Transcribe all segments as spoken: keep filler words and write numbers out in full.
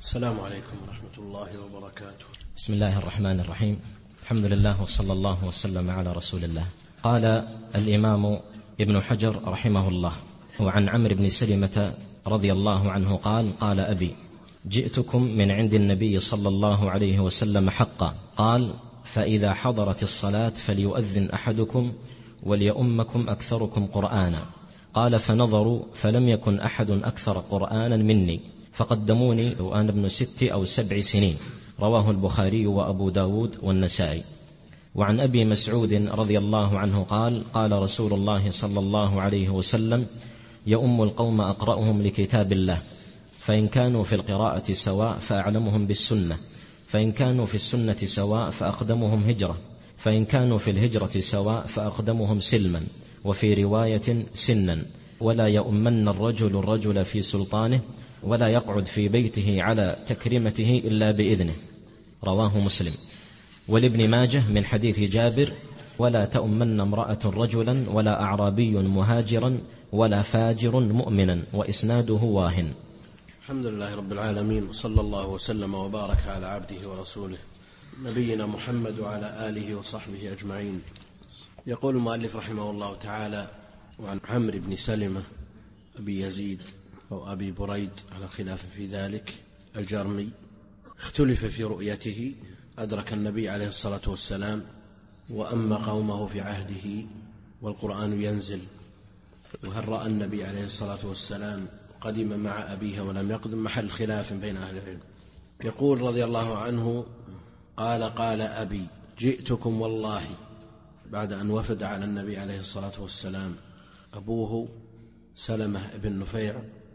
السلام عليكم ورحمة الله وبركاته. بسم الله الرحمن الرحيم. الحمد لله وصلى الله وسلم على رسول الله. قال الإمام ابن حجر رحمه الله: وعن عمرو بن سلمة رضي الله عنه قال: قال أبي: جئتكم من عند النبي صلى الله عليه وسلم حقا. قال: فإذا حضرت الصلاة فليؤذن أحدكم وليؤمكم أكثركم قرآنا. قال: فنظروا فلم يكن أحد أكثر قرآنا مني فقدموني وأنا ابن ست أو سبع سنين. رواه البخاري وأبو داود والنسائي. وعن أبي مسعود رضي الله عنه قال: قال رسول الله صلى الله عليه وسلم: يؤم القوم أقرأهم لكتاب الله، فإن كانوا في القراءة سواء فأعلمهم بالسنة، فإن كانوا في السنة سواء فأقدمهم هجرة، فإن كانوا في الهجرة سواء فأقدمهم سلما، وفي رواية سنا. ولا يؤمن الرجل الرجل في سلطانه، ولا يقعد في بيته على تكريمته إلا بإذنه. رواه مسلم. ولابن ماجه من حديث جابر: ولا تؤمن امرأة رجلا ولا أعرابي مهاجرا ولا فاجر مؤمنا، وإسناده واهن. الحمد لله رب العالمين، وصلى الله وسلم وبارك على عبده ورسوله نبينا محمد وعلى آله وصحبه أجمعين. يقول المؤلف رحمه الله تعالى: وعن عمرو بن سلمة أبي يزيد أو أبي بريد على خلاف في ذلك الجرمي، اختلف في رؤيته، أدرك النبي عليه الصلاة والسلام وأما قومه في عهده والقرآن ينزل، وهل رأى النبي عليه الصلاة والسلام قدم مع أبيه ولم يقدم، محل خلاف بين أهل العلم. يقول رضي الله عنه: قال قال أبي: جئتكم والله، بعد أن وفد على النبي عليه الصلاة والسلام أبوه سلمة بن نفيع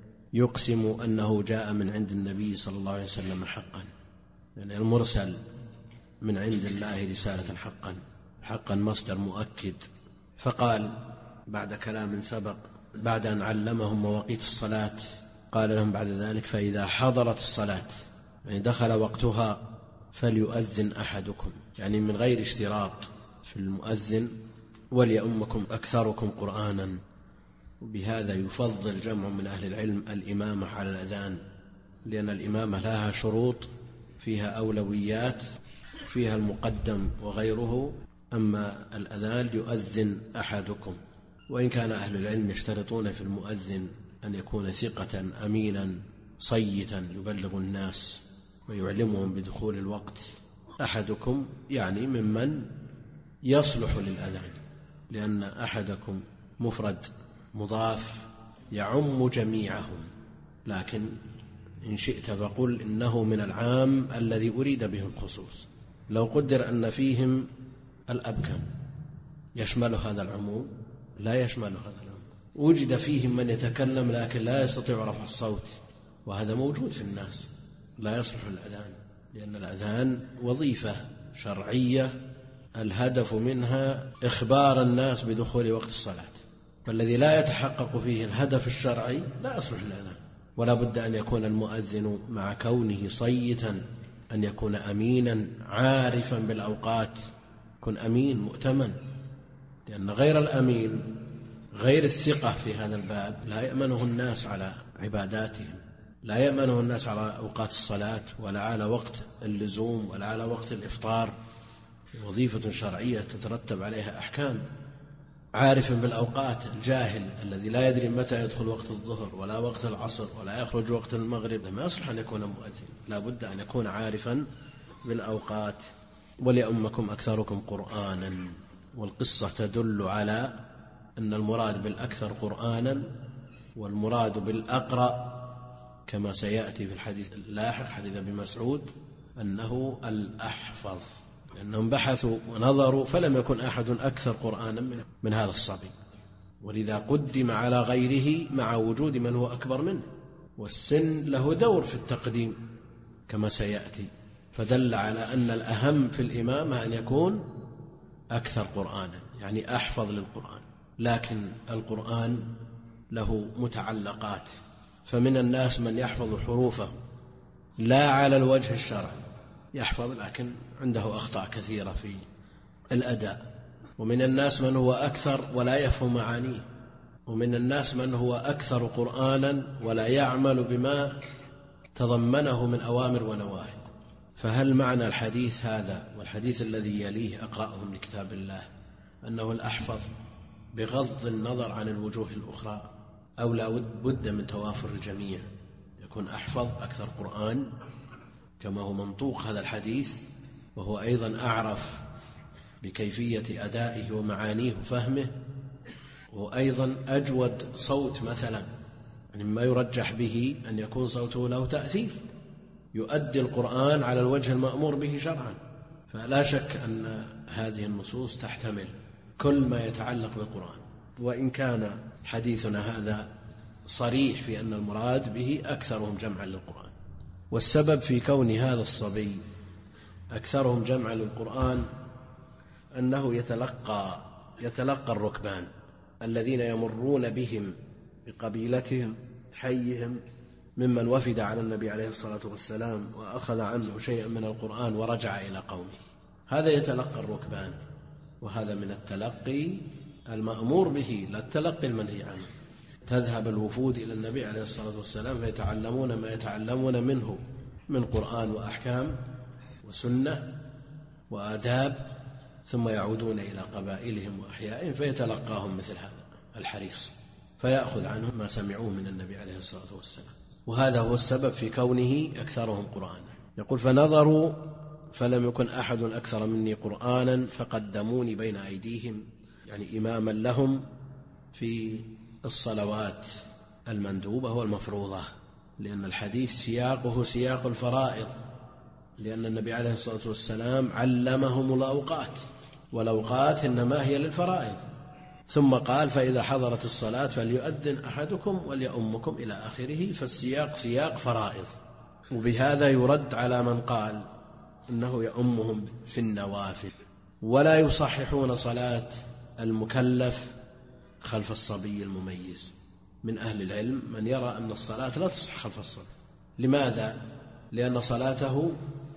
يقسم أنه جاء من عند النبي صلى الله عليه وسلم حقا، يعني المرسل من عند الله رسالة حقا، حقا مصدر مؤكد. فقال بعد كلام سبق، بعد أن علمهم مواقيت الصلاة، قال لهم بعد ذلك: فإذا حضرت الصلاة، يعني دخل وقتها، فليؤذن أحدكم، يعني من غير اشتراط في المؤذن، وليؤمكم أكثركم قرآنا. وبهذا يفضل جمع من أهل العلم الإمامة على الأذان، لأن الإمامة لها شروط، فيها أولويات، فيها المقدم وغيره. أما الأذان يؤذن أحدكم، وإن كان أهل العلم يشترطون في المؤذن أن يكون ثقة أمينا صيتا يبلغ الناس ويعلمهم بدخول الوقت. أحدكم يعني ممن يصلح للأذان، لأن أحدكم مفرد مضاف يعم جميعهم، لكن إن شئت فقل إنه من العام الذي أريد به الخصوص. لو قدر أن فيهم الأبكم يشمل هذا العموم؟ لا يشمل هذا العموم. وجد فيهم من يتكلم لكن لا يستطيع رفع الصوت، وهذا موجود في الناس، لا يصلح الأذان، لأن الأذان وظيفة شرعية الهدف منها إخبار الناس بدخول وقت الصلاة، فالذي لا يتحقق فيه الهدف الشرعي لا يصلح الأذان. ولا بد أن يكون المؤذن مع كونه صيتا أن يكون أمينا عارفا بالأوقات، يكون أمين مؤتمن، لأن غير الأمين غير الثقة في هذا الباب لا يأمنه الناس على عباداتهم، لا يأمنه الناس على أوقات الصلاة، ولا على وقت اللزوم، ولا على وقت الإفطار. وظيفة شرعية تترتب عليها أحكام. عارف بالأوقات، الجاهل الذي لا يدري متى يدخل وقت الظهر ولا وقت العصر ولا يخرج وقت المغرب ما يصلح أن يكون مؤذن، لا بد أن يكون عارفا بالأوقات. وليؤمكم أكثركم قرآنا، والقصة تدل على أن المراد بالأكثر قرآنا والمراد بالأقرأ كما سيأتي في الحديث اللاحق حديث ابن مسعود أنه الأحفظ، لأنهم بحثوا ونظروا فلم يكن أحد أكثر قرآنا من هذا الصبي، ولذا قدم على غيره مع وجود من هو أكبر منه، والسن له دور في التقديم كما سيأتي. فدل على أن الأهم في الإمامة أن يكون أكثر قرآنا، يعني أحفظ للقرآن. لكن القرآن له متعلقات، فمن الناس من يحفظ حروفه لا على الوجه الشرعي، يحفظ لكن عنده أخطاء كثيرة في الأداء. ومن الناس من هو أكثر ولا يفهم معانيه، ومن الناس من هو أكثر قرآنا ولا يعمل بما تضمنه من أوامر ونواهي. فهل معنى الحديث هذا والحديث الذي يليه أقرأهم لكتاب الله أنه الأحفظ بغض النظر عن الوجوه الأخرى، أو لا بد من توافر الجميع، يكون أحفظ أكثر قرآن كما هو منطوق هذا الحديث، وهو أيضا أعرف بكيفية أدائه ومعانيه وفهمه، وأيضا أجود صوت مثلا، يعني ما يرجح به أن يكون صوته له تأثير يؤدي القرآن على الوجه المأمور به شرعا. فلا شك أن هذه النصوص تحتمل كل ما يتعلق بالقرآن، وإن كان حديثنا هذا صريح في أن المراد به أكثرهم جمعا للقرآن. والسبب في كون هذا الصبي أكثرهم جمعا للقرآن أنه يتلقى يتلقى الركبان الذين يمرون بهم بقبيلتهم حيهم ممن وفد على النبي عليه الصلاة والسلام وأخذ عنه شيئا من القرآن ورجع إلى قومه، هذا يتلقى الركبان، وهذا من التلقي المأمور به لا التلقي المنهي عنه. تذهب الوفود إلى النبي عليه الصلاة والسلام فيتعلمون ما يتعلمون منه من قرآن وأحكام وسنة وآداب، ثم يعودون إلى قبائلهم وأحيائهم فيتلقاهم مثل هذا الحريص فيأخذ عنهم ما سمعوه من النبي عليه الصلاة والسلام. وهذا هو السبب في كونه أكثرهم قرآنا. يقول فنظروا فلم يكن أحد أكثر مني قرآنا فقدموني بين أيديهم، يعني إماما لهم في الصلوات المندوبة والمفروضة، لأن الحديث سياقه سياق الفرائض، لأن النبي عليه الصلاة والسلام علمهم الأوقات، والأوقات إنما هي للفرائض، ثم قال فإذا حضرت الصلاة فليؤذن أحدكم وليؤمكم إلى آخره، فالسياق سياق فرائض. وبهذا يرد على من قال إنه يؤمهم في النوافل، ولا يصححون صلاة المكلف خلف الصبي المميز. من أهل العلم من يرى أن الصلاة لا تصح خلف الصبي. لماذا؟ لأن صلاته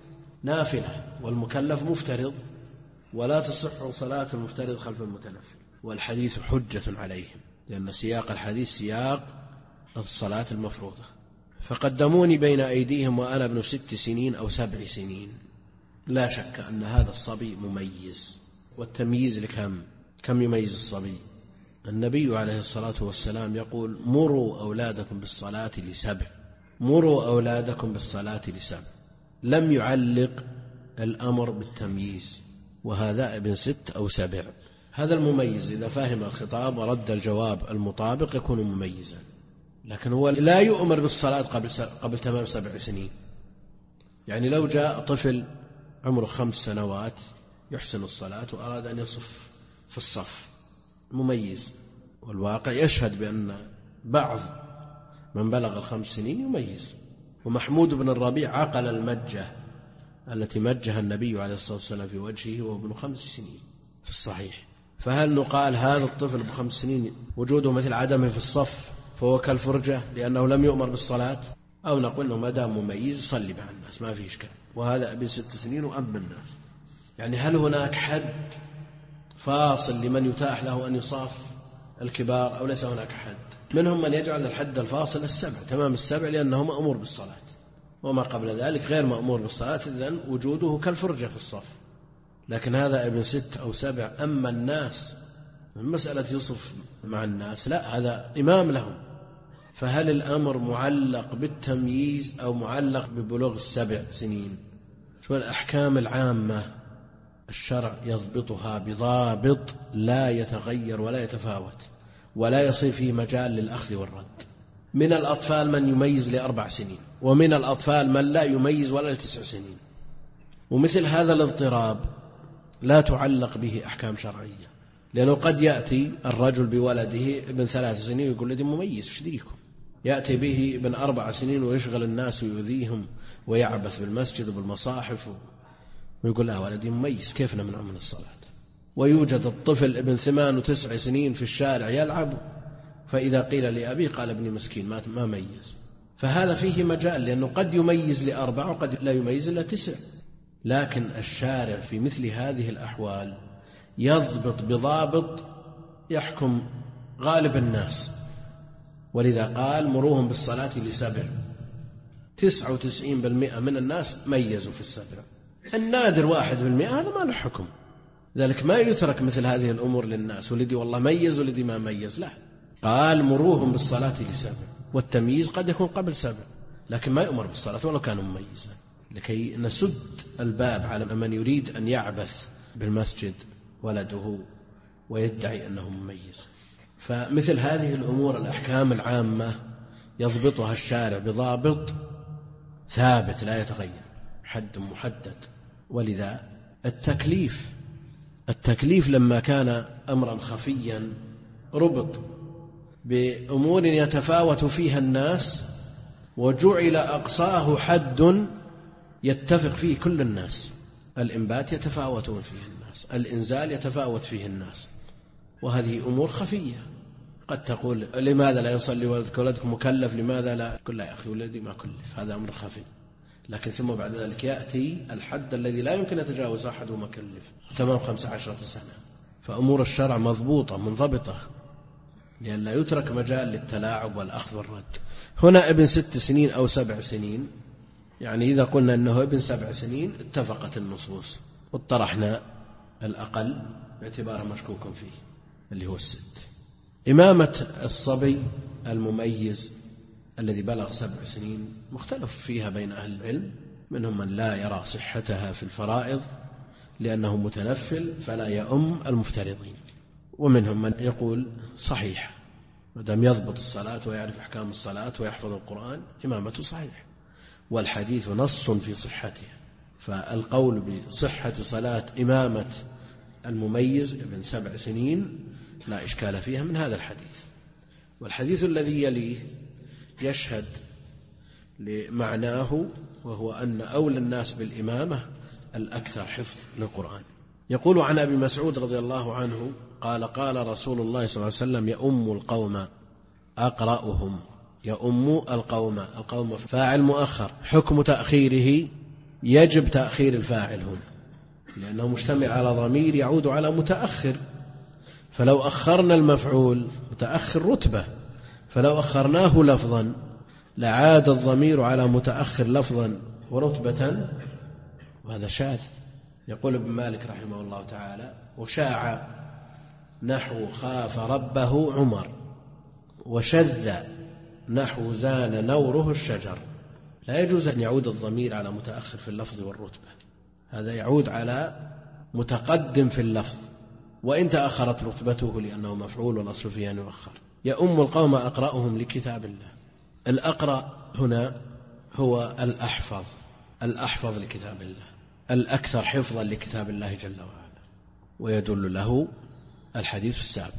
نافلة والمكلف مفترض، ولا تصح صلاة المفترض خلف المتنفل، والحديث حجة عليهم، لأن سياق الحديث سياق الصلاة المفروضة. فقدموني بين أيديهم وأنا ابن ست سنين أو سبع سنين. لا شك أن هذا الصبي مميز، والتمييز لكم كم يميز الصبي؟ النبي عليه الصلاة والسلام يقول مروا أولادكم بالصلاة لسبع، مروا أولادكم بالصلاة لسبع، لم يعلق الأمر بالتمييز، وهذا ابن ست أو سبع. هذا المميز إذا فهم الخطاب ورد الجواب المطابق يكون مميزا، لكن هو لا يؤمر بالصلاة قبل, قبل تمام سبع سنين. يعني لو جاء طفل عمره خمس سنوات يحسن الصلاة وأراد أن يصف في الصف مميز، والواقع يشهد بأن بعض من بلغ الخمس سنين يميز. ومحمود بن الربيع عقل المجة التي مجها النبي عليه الصلاة والسلام في وجهه وهو ابن خمس سنين في الصحيح. فهل نقال هذا الطفل بخمس سنين وجوده مثل عدمه في الصف فهو كالفرجة لأنه لم يؤمر بالصلاة، أو نقول أنه ما دام مميز يصلي مع الناس ما فيه إشكال، وهذا ابن ست سنين وأم الناس؟ يعني هل هناك حد فاصل لمن يتاح له أن يصاف الكبار أو ليس هناك حد؟ منهم من يجعل الحد الفاصل السبع، تمام السبع، لأنه مأمور بالصلاة، وما قبل ذلك غير مأمور بالصلاة، إذن وجوده كالفرجة في الصف. لكن هذا ابن ست أو سبع. أما الناس من مسألة يصف مع الناس لا، هذا إمام لهم. فهل الأمر معلق بالتمييز أو معلق ببلوغ السبع سنين؟ شو الأحكام العامة الشرع يضبطها بضابط لا يتغير ولا يتفاوت ولا يصير فيه مجال للأخذ والرد. من الأطفال من يميز لأربع سنين، ومن الأطفال من لا يميز ولا لتسع سنين. ومثل هذا الاضطراب لا تعلق به أحكام شرعية، لأنه قد يأتي الرجل بولده ابن ثلاث سنين ويقول لدي مميز فشديكم، يأتي به ابن أربع سنين ويشغل الناس ويؤذيهم ويعبث بالمسجد وبالمصاحف ويقول له ولدي مميز كيف نمنع من الصلاة. ويوجد الطفل ابن ثمان وتسع سنين في الشارع يلعب، فإذا قيل لأبيه قال ابني مسكين ما ميز. فهذا فيه مجال، لأنه قد يميز لأربع وقد لا يميز إلا تسع. لكن الشارع في مثل هذه الأحوال يضبط بضابط يحكم غالب الناس، ولذا قال مروهم بالصلاة لسبع، تسعة وتسعين بالمئة من الناس ميزوا في السبع، النادر واحد بالمئة هذا ما له حكم. ذلك ما يترك مثل هذه الأمور للناس، ولدي والله ميز ولدي ما ميز، لا، قال مروهم بالصلاة لسبع، والتمييز قد يكون قبل سبع، لكن ما يؤمر بالصلاة ولو كان مميزا، لكي نسد الباب على من يريد أن يعبث بالمسجد ولده ويدعي أنه مميز. فمثل هذه الأمور الأحكام العامة يضبطها الشارع بضابط ثابت لا يتغير، حد محدد. ولذا التكليف التكليف لما كان أمرا خفيا ربط بأمور يتفاوت فيها الناس وجعل أقصاه حد يتفق فيه كل الناس. الإنبات يتفاوتون فيه الناس، الإنزال يتفاوت فيه الناس، وهذه أمور خفية. قد تقول لماذا لا يصلي ولدك مكلف، لماذا لا؟ قل لا يا أخي ولدي ما كلف، هذا أمر خفي. لكن ثم بعد ذلك يأتي الحد الذي لا يمكن يتجاوز أحد مكلف، تمام خمس عشرة سنة. فأمور الشرع مضبوطة منضبطة لأن لا يترك مجال للتلاعب والأخذ والرد. هنا ابن ست سنين أو سبع سنين، يعني إذا قلنا أنه ابن سبع سنين اتفقت النصوص واطرحنا الأقل باعتباره مشكوك فيه اللي هو الست. إمامة الصبي المميز الذي بلغ سبع سنين مختلف فيها بين أهل العلم، منهم من لا يرى صحتها في الفرائض لأنه متنفل فلا يؤم المفترضين، ومنهم من يقول صحيح مدام يضبط الصلاة ويعرف أحكام الصلاة ويحفظ القرآن إمامته صحيح، والحديث نص في صحتها. فالقول بصحة صلاة إمامة المميز ابن سبع سنين لا إشكال فيها من هذا الحديث. والحديث الذي يليه يشهد لمعناه، وهو أن أولى الناس بالإمامة الأكثر حفظ للقرآن. يقول عن أبي مسعود رضي الله عنه قال قال رسول الله صلى الله عليه وسلم يؤم القوم أقرأهم. يؤم القوم، القوم فاعل مؤخر، حكم تأخيره يجب تأخير الفاعل هنا لأنه مشتمل على ضمير يعود على متأخر، فلو أخرنا المفعول متأخر رتبة، فلو أخرناه لفظا لعاد الضمير على متأخر لفظا ورتبة، وهذا شاذ. يقول ابن مالك رحمه الله تعالى وشاع نحو خاف ربه عمر، وشذ نحو زان نوره الشجر. لا يجوز أن يعود الضمير على متأخر في اللفظ والرتبة، هذا يعود على متقدم في اللفظ وإن تأخرت رتبته لأنه مفعول والأصل فيه أن يؤخر. يؤم القوم أقرأهم لكتاب الله. الأقرأ هنا هو الأحفظ، الأحفظ لكتاب الله، الأكثر حفظا لكتاب الله جل وعلا، ويدل له الحديث السابق.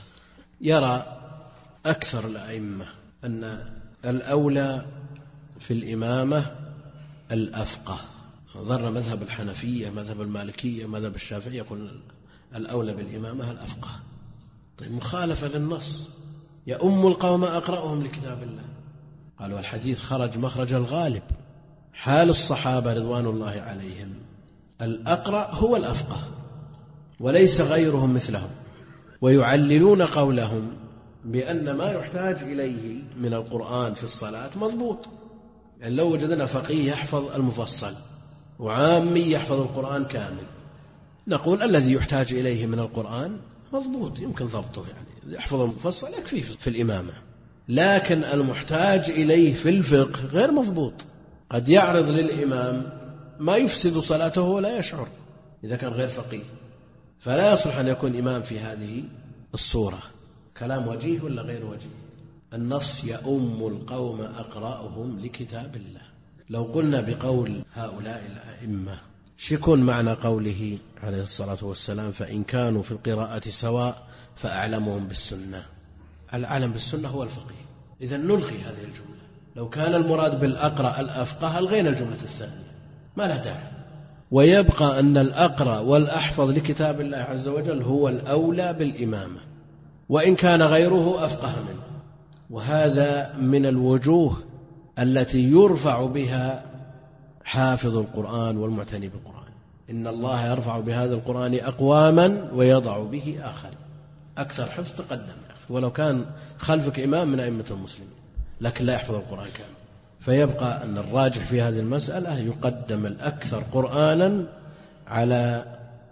يرى أكثر الأئمة أن الأولى في الإمامة الأفقه، ظن مذهب الحنفية مذهب المالكية مذهب الشافعية يقول الأولى بالإمامة الأفقه. طيب مخالفة للنص، يؤم القوم أقرأهم لكتاب الله. قالوا الحديث خرج مخرج الغالب، حال الصحابة رضوان الله عليهم الأقرأ هو الأفقه وليس غيرهم مثلهم، ويعللون قولهم بأن ما يحتاج إليه من القرآن في الصلاة مضبوط. يعني لو وجدنا فقيه يحفظ المفصل وعامي يحفظ القرآن كامل، نقول الذي يحتاج إليه من القرآن مضبوط يمكن ضبطه، يعني يحفظ المفصل يكفي في الإمامة، لكن المحتاج إليه في الفقه غير مضبوط، قد يعرض للإمام ما يفسد صلاته ولا يشعر إذا كان غير فقيه، فلا يصلح أن يكون إمام في هذه الصورة. كلام وجيه ولا غير وجيه؟ النص يؤم القوم أقرأهم لكتاب الله. لو قلنا بقول هؤلاء الأئمة شيكون معنى قوله عليه الصلاة والسلام فإن كانوا في القراءة سواء فأعلمهم بالسنة؟ العالم بالسنة هو الفقيه، إذا نلغي هذه الجملة. لو كان المراد بالأقرأ الأفقه ألغينا الجملة الثانية، ما له داعي، ويبقى أن الأقرأ والأحفظ لكتاب الله عز وجل هو الأولى بالإمامة وإن كان غيره أفقه منه. وهذا من الوجوه التي يرفع بها حافظ القرآن والمعتني بالقرآن. إن الله يرفع بهذا القرآن أقواما ويضع به آخر. أكثر حفظ تقدم ولو كان خلفك إمام من أئمة المسلمين لكن لا يحفظ القرآن كامل، فيبقى أن الراجح في هذه المسألة يقدم الأكثر قرآنا على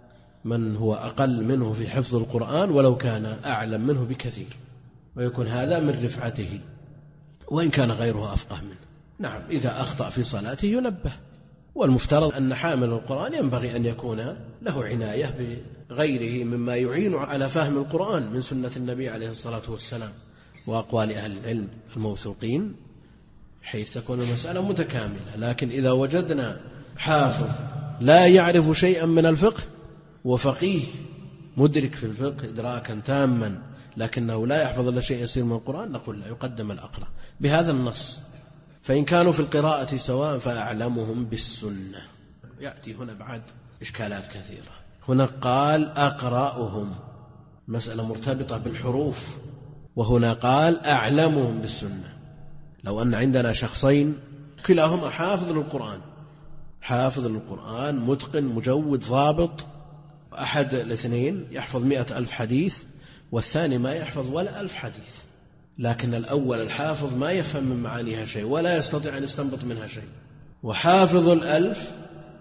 من هو أقل منه في حفظ القرآن ولو كان أعلم منه بكثير، ويكون هذا من رفعته وإن كان غيره أفقه منه. نعم، إذا أخطأ في صلاته ينبه، والمفترض أن حامل القرآن ينبغي أن يكون له عناية بغيره مما يعين على فهم القرآن من سنة النبي عليه الصلاة والسلام وأقوال أهل العلم الموثوقين، حيث تكون المسألة متكاملة. لكن إذا وجدنا حافظ لا يعرف شيئا من الفقه وفقيه مدرك في الفقه إدراكا تاما لكنه لا يحفظ إلا شيء يسير من القرآن، نقول لا، يقدم الأقرأ بهذا النص. فإن كانوا في القراءة سواء فأعلمهم بالسنة. يأتي هنا بعد إشكالات كثيرة. هنا قال أقرأهم، مسألة مرتبطة بالحروف، وهنا قال أعلمهم بالسنة. لو أن عندنا شخصين كلاهما حافظ للقرآن، حافظ للقرآن متقن مجود ضابط، أحد الاثنين يحفظ مئة ألف حديث والثاني ما يحفظ ولا ألف حديث، لكن الأول الحافظ ما يفهم من معانيها شيء ولا يستطيع أن يستنبط منها شيء، وحافظ الألف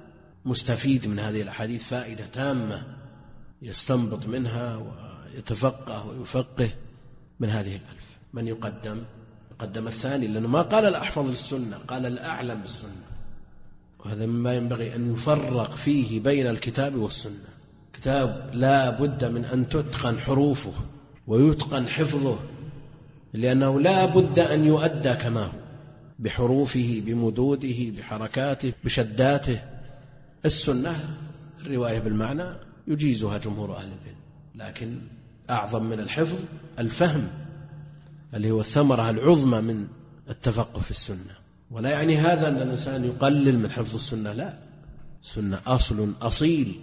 مستفيد من هذه الأحاديث فائدة تامة يستنبط منها ويتفقه ويفقه من هذه الألف. من يقدم؟ يقدم الثاني، لأنه ما قال الأحفظ للسنة، قال الأعلم بالسنة، وهذا مما ينبغي أن يفرق فيه بين الكتاب والسنة. كتاب لا بد من أن تتقن حروفه ويتقن حفظه، لأنه لا بد أن يؤدى كما هو بحروفه بمدوده بحركاته بشداته. السنة الرواية بالمعنى يجيزها جمهور أهل العلم، لكن أعظم من الحفظ الفهم اللي هو الثمرة العظمى من التفقه في السنة. ولا يعني هذا أن الإنسان يقلل من حفظ السنة، لا، السنة أصل أصيل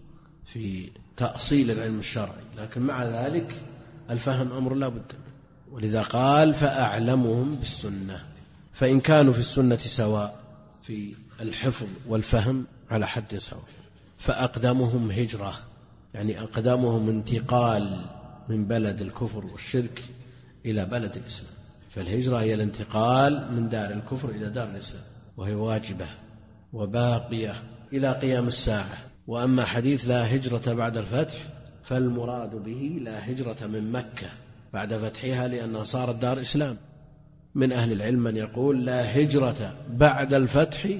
في تأصيل العلم الشرعي، لكن مع ذلك الفهم أمر لا بد منه. ولذا قال فأعلمهم بالسنة. فإن كانوا في السنة سواء في الحفظ والفهم على حد سواء، فأقدمهم هجرة، يعني أقدمهم انتقال من بلد الكفر والشرك إلى بلد الإسلام. فالهجرة هي الانتقال من دار الكفر إلى دار الإسلام، وهي واجبة وباقية إلى قيام الساعة. وأما حديث لا هجرة بعد الفتح فالمراد به لا هجرة من مكة بعد فتحها لأنها صارت دار إسلام. من أهل العلم من يقول لا هجرة بعد الفتح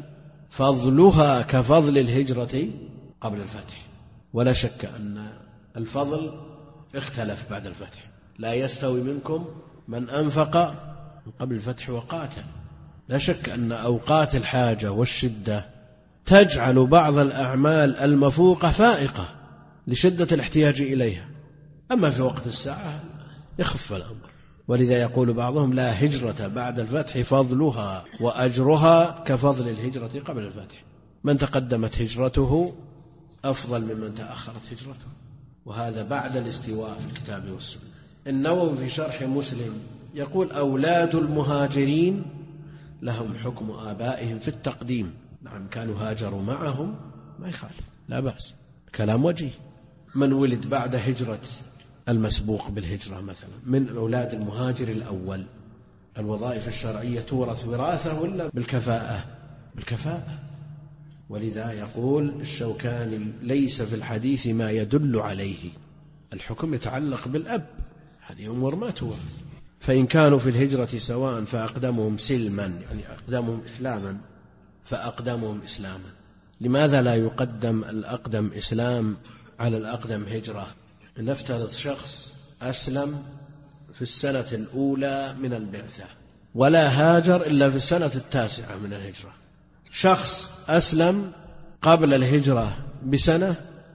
فضلها كفضل الهجرة قبل الفتح، ولا شك أن الفضل اختلف بعد الفتح. لا يستوي منكم من أنفق من قبل الفتح وقاتل. لا شك أن أوقات الحاجة والشدة تجعل بعض الأعمال المفوقة فائقة لشدة الاحتياج إليها، أما في وقت الساعة يخف الأمر. ولذا يقول بعضهم لا هجرة بعد الفتح فضلها وأجرها كفضل الهجرة قبل الفتح. من تقدمت هجرته أفضل ممن تأخرت هجرته، وهذا بعد الاستواء في الكتاب والسنة. النووي في شرح مسلم يقول أولاد المهاجرين لهم حكم آبائهم في التقديم. نعم، كانوا هاجروا معهم ما يخالف، لا بأس، كلام وجيه. من ولد بعد هجرة المسبوق بالهجرة مثلا من أولاد المهاجر الأول، الوظائف الشرعية تورث وراثة ولا بالكفاءة؟ بالكفاءة. ولذا يقول الشوكاني ليس في الحديث ما يدل عليه، الحكم يتعلق بالأب، هذه أمور ما تورث. فإن كانوا في الهجرة سواء فأقدمهم سلما، يعني أقدمهم إسلاما فأقدمهم إسلاما. لماذا لا يقدم الأقدم إسلام على الأقدم هجرة؟ نفترض شخص أسلم في السنة الأولى من البعثة ولا هاجر إلا في السنة التاسعة من الهجرة. شخص أسلم قبل الهجرة بسنة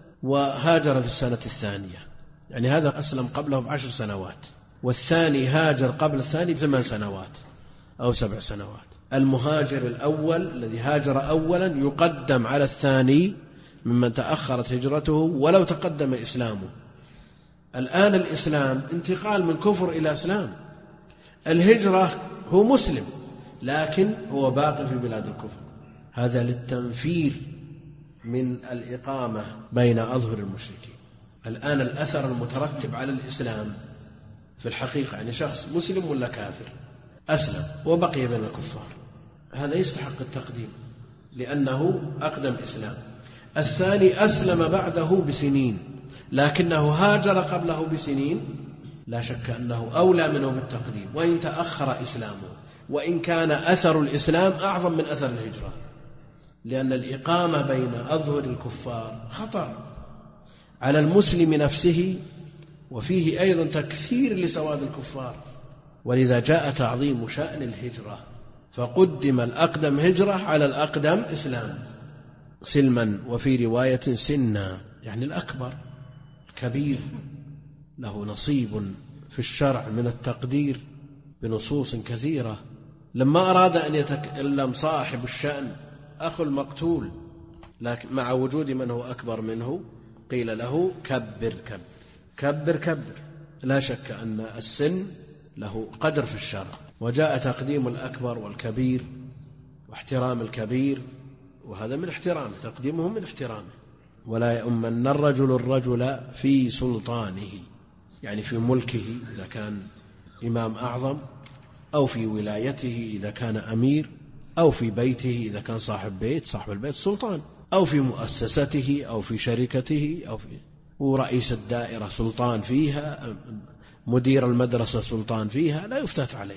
وهاجر في السنة الثانية، يعني هذا أسلم قبله بعشر سنوات، والثاني هاجر قبل الثاني بثمان سنوات أو سبع سنوات. المهاجر الأول الذي هاجر أولا يقدم على الثاني ممن تأخرت هجرته ولو تقدم إسلامه. الآن الإسلام انتقال من كفر إلى إسلام، الهجرة هو مسلم لكن هو باقي في بلاد الكفر، هذا للتنفير من الإقامة بين أظهر المشركين. الآن الأثر المترتب على الإسلام في الحقيقة يعني شخص مسلم ولا كافر أسلم وبقي بين الكفار، هذا يستحق التقديم لأنه أقدم إسلام. الثاني أسلم بعده بسنين لكنه هاجر قبله بسنين، لا شك أنه أولى منه بالتقديم وإن تأخر إسلامه، وإن كان أثر الإسلام أعظم من أثر الهجرة، لأن الإقامة بين أظهر الكفار خطر على المسلم نفسه، وفيه أيضا تكثير لسواد الكفار، ولذا جاء تعظيم شأن الهجرة فقدم الأقدم هجرة على الأقدم إسلام سلما، وفي رواية سنا، يعني الأكبر كبير له نصيب في الشرع من التقدير بنصوص كثيرة. لما أراد أن يتكلم صاحب الشأن أخو المقتول لكن مع وجود من هو أكبر منه قيل له كبر كبر كبر كبر. لا شك أن السن له قدر في الشرع، وجاء تقديم الأكبر والكبير واحترام الكبير، وهذا من احترامه، تقديمه من احترامه. ولا يؤمن الرجل الرجل في سلطانه، يعني في ملكه إذا كان إمام أعظم، أو في ولايته إذا كان أمير، أو في بيته إذا كان صاحب بيت، صاحب البيت سلطان، أو في مؤسسته أو في شركته، أو في ورئيس الدائرة سلطان فيها، مدير المدرسة سلطان فيها، لا يفتت عليه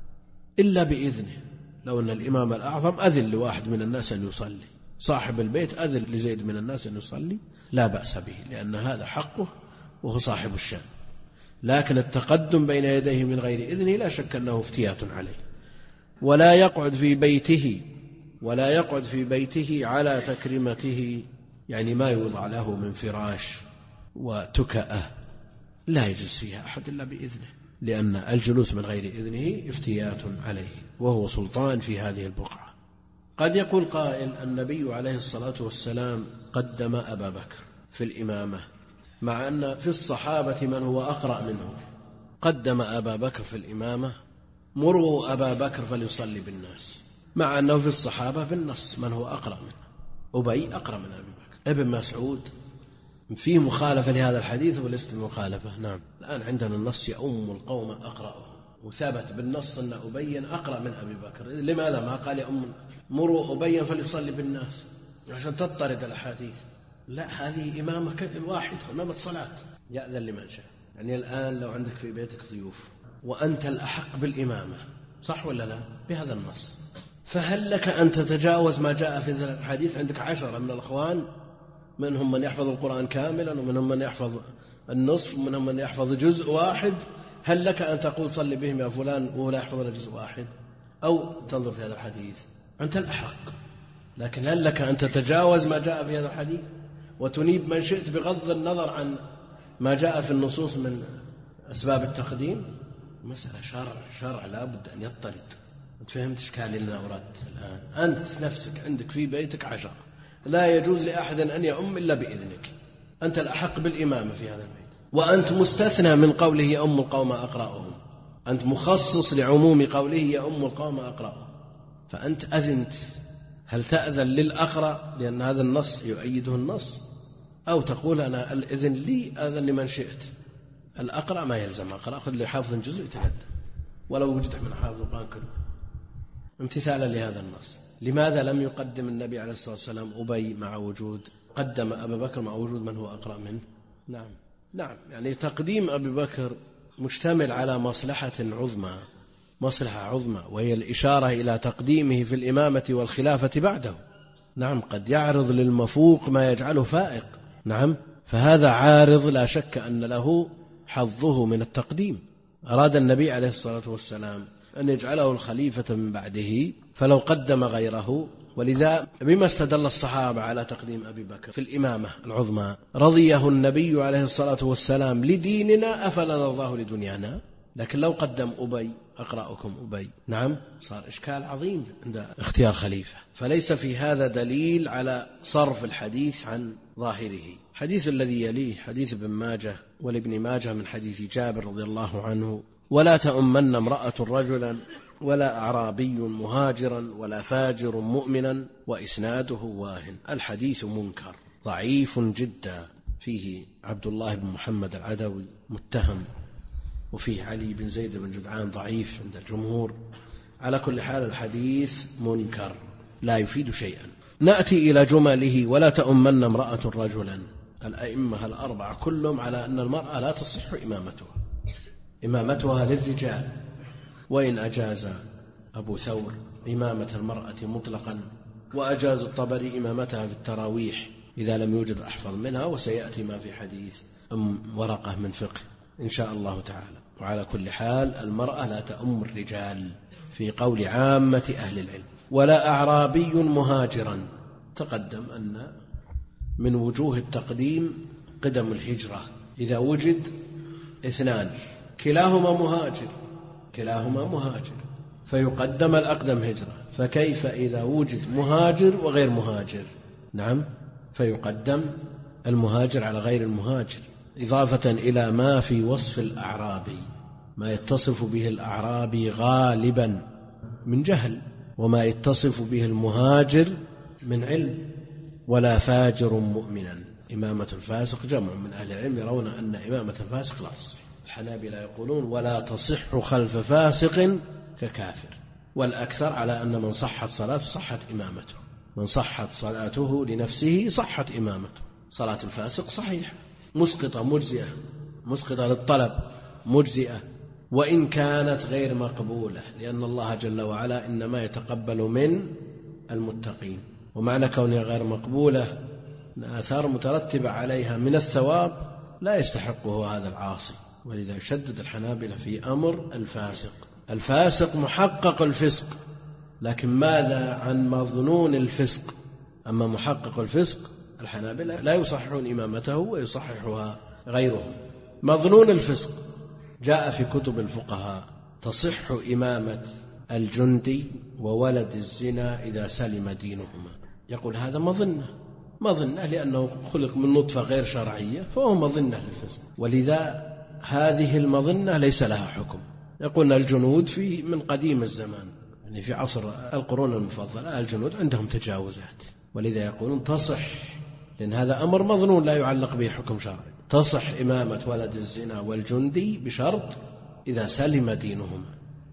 إلا بإذنه. لو أن الإمام الأعظم أذن لواحد من الناس أن يصلي، صاحب البيت أذن لزيد من الناس أن يصلي، لا بأس به، لأن هذا حقه وهو صاحب الشأن. لكن التقدم بين يديه من غير إذنه لا شك أنه افتيات عليه. ولا يقعد في بيته ولا يقعد في بيته على تكريمته، يعني ما يوضع له من فراش وتكأة لا يجلس فيها أحد إلا بإذنه، لأن الجلوس من غير إذنه افتيات عليه وهو سلطان في هذه البقعة. قد يقول قائل النبي عليه الصلاة والسلام قدم أبا بكر في الإمامة، مع أن في الصحابة من هو أقرأ منه. قدم أبا بكر في الإمامة، مروا أبا بكر فليصلي بالناس، مع أنه في الصحابة في النص من هو أقرأ منه، أبي أقرأ من أبي بكر. ابن مسعود فيه مخالفة لهذا الحديث وليست مخالفة. نعم، الآن عندنا النص يؤم القوم أقرأهم، وثبت بالنص أن أبي أقرأ من أبي بكر. لماذا ما قال يؤم مروا أبي فليصلي بالناس عشان تضطرد الأحاديث؟ لا، هذه إمامة واحد، إمامة صلاة، يأذن لمن شاء. يعني الآن لو عندك في بيتك ضيوف وأنت الأحق بالإمامة، صح ولا لا؟ بهذا النص، فهل لك أن تتجاوز ما جاء في الحديث؟ عندك عشرة من الأخوان، منهم من يحفظ القرآن كاملا، ومنهم من يحفظ النصف، ومنهم من يحفظ جزء واحد، هل لك أن تقول صلي بهم يا فلان وهو لا يحفظ جزء واحد؟ أو تنظر في هذا الحديث، أنت الأحق، لكن هل لك أن تتجاوز ما جاء في هذا الحديث وتنيب من شئت بغض النظر عن ما جاء في النصوص من أسباب التقديم؟ مسألة شرع شرع لا بد أن يضطرد. أنت فهمت إشكالي لنا أردت الآن؟ أنت نفسك عندك في بيتك عشرة، لا يجوز لأحد أن يؤم إلا بإذنك، أنت الأحق بالإمامة في هذا البيت، وأنت مستثنى من قوله يؤم القوم أقرأهم، أنت مخصص لعموم قوله يؤم القوم أقرأهم، فأنت أذنت. هل تأذن للأقرأ لأن هذا النص يؤيده النص، أو تقول أنا الإذن لي أذن لمن شئت؟ الأقرأ ما يلزم أقرأ، أخذ لي حافظ جزء يتقدم ولو وجدت من حافظ القرآن كله، امتثالا لهذا النص. لماذا لم يقدم النبي عليه الصلاة والسلام أبي مع وجود، قدم أبا بكر مع وجود من هو أقرأ منه؟ نعم نعم، يعني تقديم أبي بكر مشتمل على مصلحة عظمى، مصلحة عظمى، وهي الإشارة إلى تقديمه في الإمامة والخلافة بعده. نعم، قد يعرض للمفوق ما يجعله فائق، نعم، فهذا عارض لا شك أن له حظه من التقديم. أراد النبي عليه الصلاة والسلام أن يجعله الخليفة من بعده، فلو قدم غيره. ولذا بما استدل الصحابة على تقديم أبي بكر في الإمامة العظمى؟ رضيه النبي عليه الصلاة والسلام لديننا أفلا نرضاه لدنيانا. لكن لو قدم أبي أقرأكم أبي، نعم، صار إشكال عظيم عند اختيار خليفة. فليس في هذا دليل على صرف الحديث عن ظاهره. حديث الذي يليه حديث ابن ماجه والابن ماجه من حديث جابر رضي الله عنه: ولا تؤمن امرأة رجلا ولا أعرابي مهاجرا ولا فاجر مؤمنا وإسناده واهن. الحديث منكر ضعيف جدا، فيه عبد الله بن محمد العدوي متهم، وفيه علي بن زيد بن جدعان ضعيف عند الجمهور، على كل حال الحديث منكر لا يفيد شيئا. نأتي إلى جمله: ولا تؤمن امرأة رجلا. الأئمة الأربعة كلهم على أن المرأة لا تصح إمامتها، إمامتها للرجال، وإن أجاز أبو ثور إمامة المرأة مطلقا، وأجاز الطبري إمامتها في التراويح إذا لم يوجد أحفظ منها، وسيأتي ما في حديث أم ورقة من فقه إن شاء الله تعالى. وعلى كل حال المرأة لا تؤم الرجال في قول عامة أهل العلم. ولا أعرابي مهاجرا. تقدم أن من وجوه التقديم قدم الهجرة إذا وجد اثنان كلاهما مهاجر كلاهما مهاجر فيقدم الأقدم هجرة، فكيف إذا وجد مهاجر وغير مهاجر؟ نعم، فيقدم المهاجر على غير المهاجر، إضافة إلى ما في وصف الأعرابي، ما يتصف به الأعرابي غالبا من جهل، وما يتصف به المهاجر من علم. ولا فاجر مؤمنا. إمامة الفاسق جمع من أهل العلم يرون أن إمامة الفاسق لا تصح. الحنابلة يقولون ولا تصح خلف فاسق ككافر، والأكثر على أن من صحت صلاته صحت إمامته، من صحت صلاته لنفسه صحت إمامته. صلاة الفاسق صحيحة مسقطة مجزئة، مسقطة للطلب مجزئة، وإن كانت غير مقبولة، لأن الله جل وعلا إنما يتقبل من المتقين، ومعنى كونها غير مقبولة الآثار مترتبة عليها من الثواب لا يستحقه هذا العاصي. ولذا يشدد الحنابلة في أمر الفاسق. الفاسق محقق الفسق، لكن ماذا عن مظنون الفسق؟ أما محقق الفسق الحنابلة لا يصححون إمامته ويصححها غيرهم. مظنون الفسق جاء في كتب الفقهاء: تصح إمامة الجندي وولد الزنا إذا سلم دينهما. يقول هذا مظنة مظنة لأنه خلق من نطفة غير شرعية، فهو مظنة للفسق، ولذا هذه المظنة ليس لها حكم. يقولون الجنود في من قديم الزمان، يعني في عصر القرون المفضلة الجنود عندهم تجاوزات، ولذا يقولون تصح، لأن هذا أمر مظنون لا يعلق به حكم شرعي. تصح إمامة ولد الزنا والجندي بشرط إذا سلم دينهما،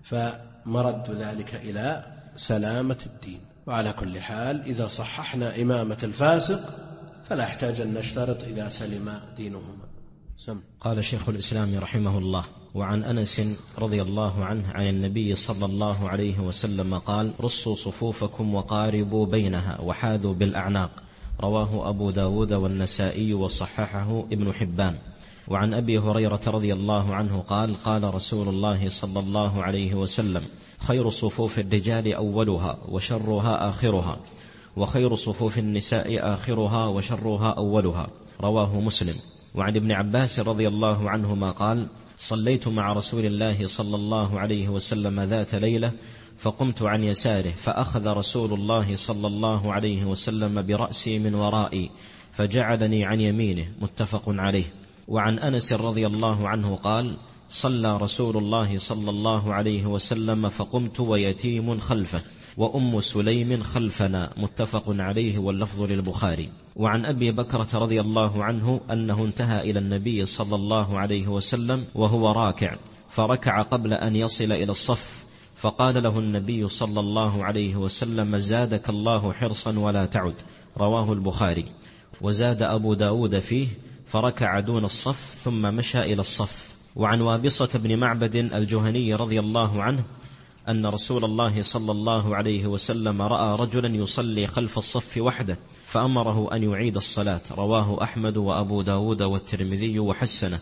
فمرد ذلك إلى سلامة الدين. وعلى كل حال إذا صححنا إمامة الفاسق فلا يحتاج أن نشترط إذا سلم دينهما. سم. قال شيخ الإسلام رحمه الله: وعن أنس رضي الله عنه عن النبي صلى الله عليه وسلم قال: رصوا صفوفكم وقاربوا بينها وحاذوا بالأعناق. رواه أبو داود والنسائي وصححه ابن حبان. وعن أبي هريرة رضي الله عنه قال: قال رسول الله صلى الله عليه وسلم: خير صفوف الرجال أولها وشرها آخرها، وخير صفوف النساء آخرها وشرها أولها. رواه مسلم. وعن ابن عباس رضي الله عنهما قال: صليت مع رسول الله صلى الله عليه وسلم ذات ليلة، فقمت عن يساره، فأخذ رسول الله صلى الله عليه وسلم برأسي من ورائي فجعلني عن يمينه. متفق عليه. وعن أنس رضي الله عنه قال: صلى رسول الله صلى الله عليه وسلم فقمت ويتيم خلفه وأم سليم خلفنا. متفق عليه واللفظ للبخاري. وعن أبي بكرة رضي الله عنه أنه انتهى إلى النبي صلى الله عليه وسلم وهو راكع، فركع قبل أن يصل إلى الصف، فقال له النبي صلى الله عليه وسلم: زادك الله حرصا ولا تعد. رواه البخاري. وزاد أبو داود فيه: فركع دون الصف ثم مشى إلى الصف. وعن وابصة بن معبد الجهني رضي الله عنه أن رسول الله صلى الله عليه وسلم رأى رجلا يصلي خلف الصف وحده، فأمره أن يعيد الصلاة. رواه أحمد وأبو داود والترمذي وحسنه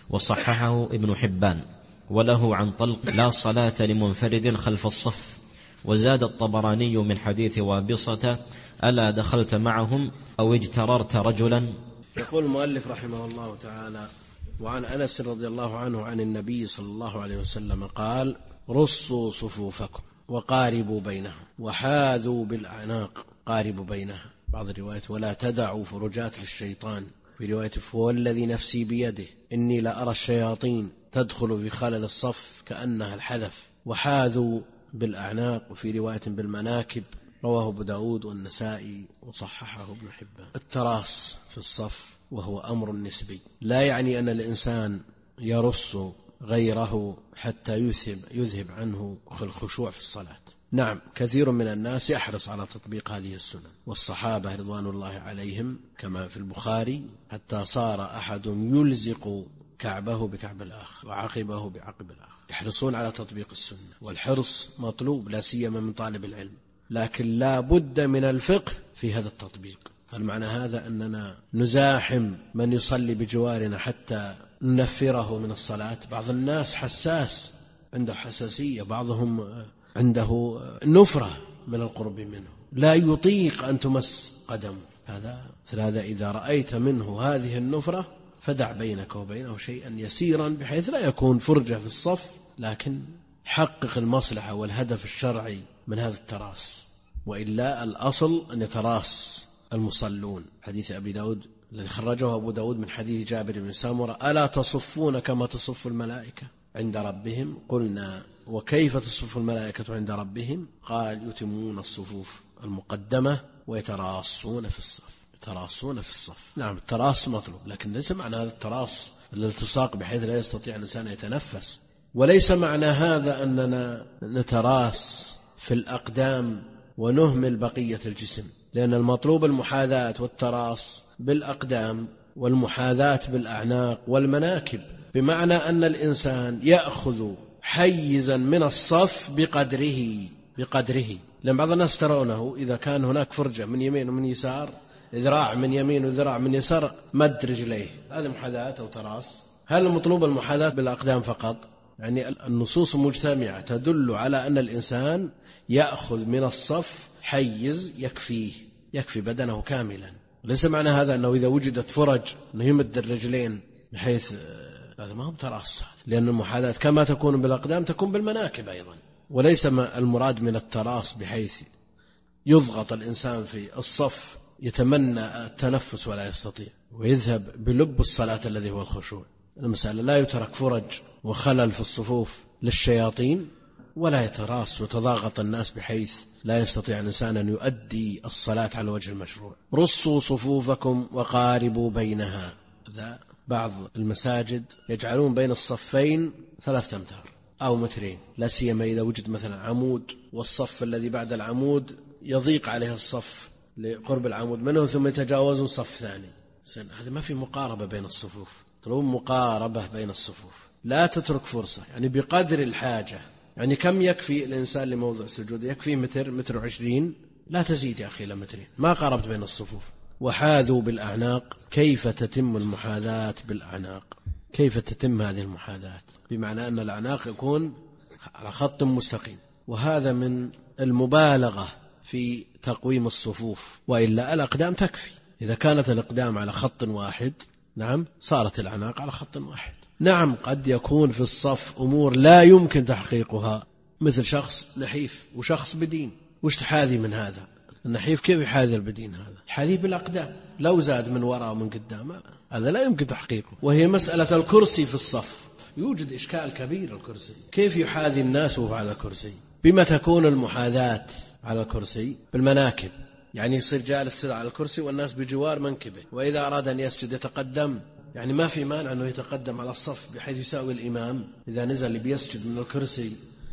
وصححه ابن حبان. وله عن طلق: لا صلاة لمنفرد خلف الصف. وزاد الطبراني من حديث وابصة: ألا دخلت معهم أو اجتررت رجلا. يقول المؤلف رحمه الله تعالى: وعن أنس رضي الله عنه عن النبي صلى الله عليه وسلم قال: رصوا صفوفكم وقاربوا بينها وحاذوا بالأعناق. قاربوا بينها. بعض الروايات: ولا تدعوا فرجات للشيطان. في رواية: فوالذي نفسي بيده إني لأرى الشياطين تدخل في خلل الصف كأنها الحذف. وحاذوا بالأعناق. وفي رواية: بالمناكب. رواه أبو داود والنسائي وصححه ابن حبان. التراص في الصف وهو أمر نسبي، لا يعني أن الإنسان يرص غيره حتى يذهب, يذهب عنه الخشوع في الصلاة. نعم، كثير من الناس يحرص على تطبيق هذه السنن، والصحابة رضوان الله عليهم كما في البخاري حتى صار أحد يلزق كعبه بكعب الآخر وعقبه بعقب الآخر، يحرصون على تطبيق السنة، والحرص مطلوب لا سيما من طالب العلم، لكن لا بد من الفقه في هذا التطبيق. هل معنى هذا أننا نزاحم من يصلي بجوارنا حتى ننفره من الصلاة؟ بعض الناس حساس، عنده حساسية، بعضهم عنده نفرة من القرب منه، لا يطيق أن تمس قدمه. هذا هذا إذا رأيت منه هذه النفرة فدع بينك وبينه شيئا يسيرا بحيث لا يكون فرجة في الصف، لكن حقق المصلحة والهدف الشرعي من هذا التراص، وإلا الأصل أن يتراص المصلون. حديث أبي داود الذي خرجه أبو داود من حديث جابر بن سامرة: ألا تصفون كما تصف الملائكة عند ربهم؟ قلنا: وكيف تصف الملائكة عند ربهم؟ قال: يتمون الصفوف المقدمة ويتراصون في الصف. يتراصون في الصف. نعم، التراص مطلوب، لكن ليس معنى هذا التراص الالتصاق بحيث لا يستطيع الإنسان يتنفس، وليس معنى هذا أننا نتراص في الأقدام ونهمل بقية الجسم، لأن المطلوب المحاذاة والتراص بالأقدام والمحاذاة بالأعناق والمناكب، بمعنى أن الإنسان يأخذ حيزا من الصف بقدره بقدره لأن بعض الناس ترونه إذا كان هناك فرجة من يمين ومن يسار، ذراع من يمين وذراع من يسار، مد رجليه، هذا محاذاة أو تراص. هل المطلوب المحاذاة بالأقدام فقط؟ يعني النصوص مجتمعة تدل على أن الإنسان يأخذ من الصف حيز يكفيه يكفي بدنه كاملا. ليس معنى هذا أنه إذا وجدت فرج أنه يمد الرجلين بحيث هذا ما هو تراص، لأن المحاذاة كما تكون بالأقدام تكون بالمناكب أيضا. وليس المراد من التراص بحيث يضغط الإنسان في الصف يتمنى التنفس ولا يستطيع ويذهب بلب الصلاة الذي هو الخشوع. المسألة لا يترك فرج وخلل في الصفوف للشياطين، ولا يتراص وتضاغط الناس بحيث لا يستطيع الإنسان أن يؤدي الصلاة على وجه المشروع. رصوا صفوفكم وقاربوا بينها. ذا بعض المساجد يجعلون بين الصفين ثلاثة أمتار أو مترين، لا سيما إذا وجد مثلا عمود والصف الذي بعد العمود يضيق عليه الصف لقرب العمود منه ثم يتجاوزون صف ثاني. هذا ما في مقاربة بين الصفوف، طلب مقاربة بين الصفوف، لا تترك فرصة، يعني بقدر الحاجة. يعني كم يكفي الإنسان لموضع السجود؟ يكفي متر، متر وعشرين، لا تزيد يا أخي إلى مترين، ما قاربت بين الصفوف. وحاذوا بالأعناق. كيف تتم المحاذاة بالأعناق؟ كيف تتم هذه المحاذاة؟ بمعنى أن الأعناق يكون على خط مستقيم، وهذا من المبالغة في تقويم الصفوف، وإلا الأقدام تكفي. إذا كانت الأقدام على خط واحد، نعم، صارت الأعناق على خط واحد. نعم، قد يكون في الصف أمور لا يمكن تحقيقها، مثل شخص نحيف وشخص بدين، وش تحاذي من هذا؟ النحيف كيف يحاذي البدين؟ هذا حاذي بالأقدام، لو زاد من وراء ومن قدام هذا لا يمكن تحقيقه. وهي مسألة الكرسي في الصف، يوجد إشكال كبير. الكرسي كيف يحاذي الناس وهو على الكرسي؟ بما تكون المحاذاة على الكرسي؟ بالمناكب، يعني يصير جالس على الكرسي والناس بجوار منكبه، وإذا أراد أن يسجد يتقدم، يعني ما في مانع أنه يتقدم على الصف بحيث يساوي الإمام. إذا نزل بيسجد من الكرسي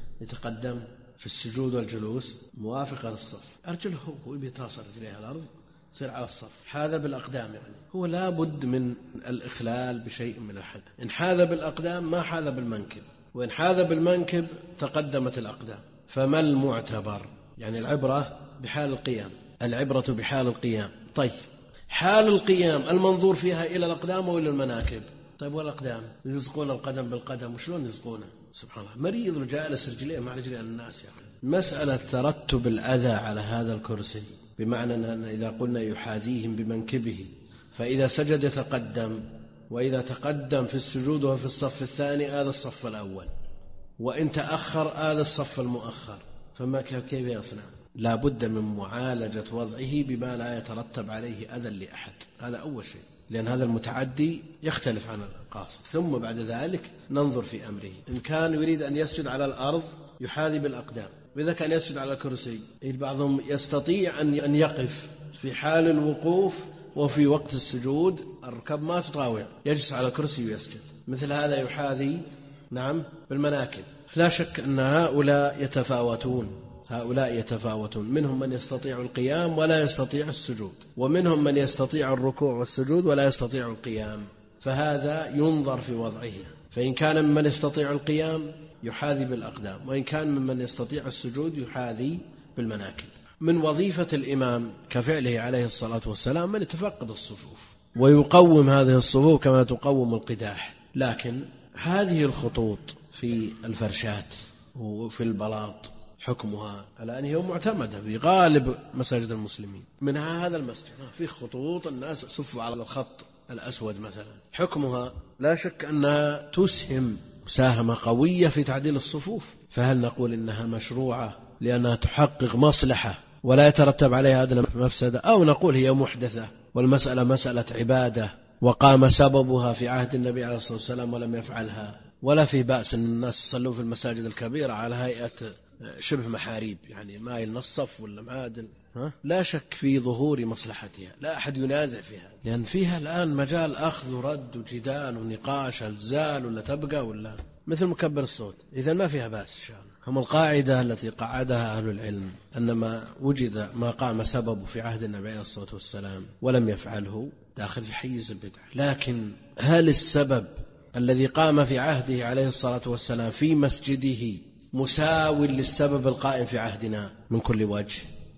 يتقدم في السجود والجلوس موافقة للصف، أرجله هو بيتصل رجليه على الأرض يصير على الصف. هذا بالأقدام، يعني هو لا بد من الإخلال بشيء من الحد. إن حاذ بالأقدام ما حاذ بالمنكب، وإن حاذ بالمنكب تقدمت الأقدام. فما المعتبر؟ يعني العبرة بحال القيام، العبرة بحال القيام. طيب، حال القيام المنظور فيها إلى الأقدام وإلى المناكب. طيب، والأقدام يلزقون القدم بالقدم، وشلون يلزقونه؟ سبحان الله، مريض وجالس رجليه مع رجلي الناس يا أخي. مسألة ترتب الأذى على هذا الكرسي، بمعنى أن إذا قلنا يحاذيهم بمنكبه، فإذا سجد يتقدم، وإذا تقدم في السجود وفي الصف الثاني هذا الصف الأول، وإن تأخر هذا الصف المؤخر، فما كيف يصنع؟ لا بد من معالجة وضعه بما لا يترتب عليه أذى لأحد. هذا أول شيء، لأن هذا المتعدي يختلف عن القاصد. ثم بعد ذلك ننظر في أمره. إن كان يريد أن يسجد على الأرض يحاذي بالأقدام، وإذا كان يسجد على الكرسي، بعضهم يستطيع أن يقف في حال الوقوف وفي وقت السجود الركب ما تطاوع، يجلس على الكرسي ويسجد. مثل هذا يحاذي نعم بالمناكب. لا شك أن هؤلاء يتفاوتون هؤلاء يتفاوتون منهم من يستطيع القيام ولا يستطيع السجود، ومنهم من يستطيع الركوع والسجود ولا يستطيع القيام، فهذا ينظر في وضعه، فإن كان ممن يستطيع القيام يحاذي بالأقدام، وإن كان ممن يستطيع السجود يحاذي بالمناكب. من وظيفة الإمام كفعله عليه الصلاة والسلام من يتفقد الصفوف ويقوم هذه الصفوف كما تقوم القداح، لكن هذه الخطوط في الفرشات وفي البلاط حكمها الآن هي معتمدة في غالب مساجد المسلمين، منها هذا المسجد في خطوط الناس صفوا على الخط الأسود مثلا، حكمها لا شك أنها تسهم مساهمة قوية في تعديل الصفوف، فهل نقول إنها مشروعة لأنها تحقق مصلحة ولا يترتب عليها أدنى مفسدة، أو نقول هي محدثة والمسألة مسألة عبادة وقام سببها في عهد النبي عليه الصلاة والسلام ولم يفعلها، ولا في بأس أن الناس يصلوا في المساجد الكبيرة على هيئة شبه محاريب، يعني مايل نصف ولا معادل، لا شك في ظهور مصلحتها، لا أحد ينازع فيها، لأن فيها الآن مجال أخذ ورد وجدال ونقاش، هل تزال ولا تبقى ولا مثل مكبر الصوت، إذا ما فيها بأس إن شاء الله. هم القاعدة التي قعدها أهل العلم أن ما وجد ما قام سببه في عهد النبي عليه الصلاة والسلام ولم يفعله داخل في حيز البدع، لكن هل السبب الذي قام في عهده عليه الصلاة والسلام في مسجده مساو للسبب القائم في عهدنا من كل وجه؟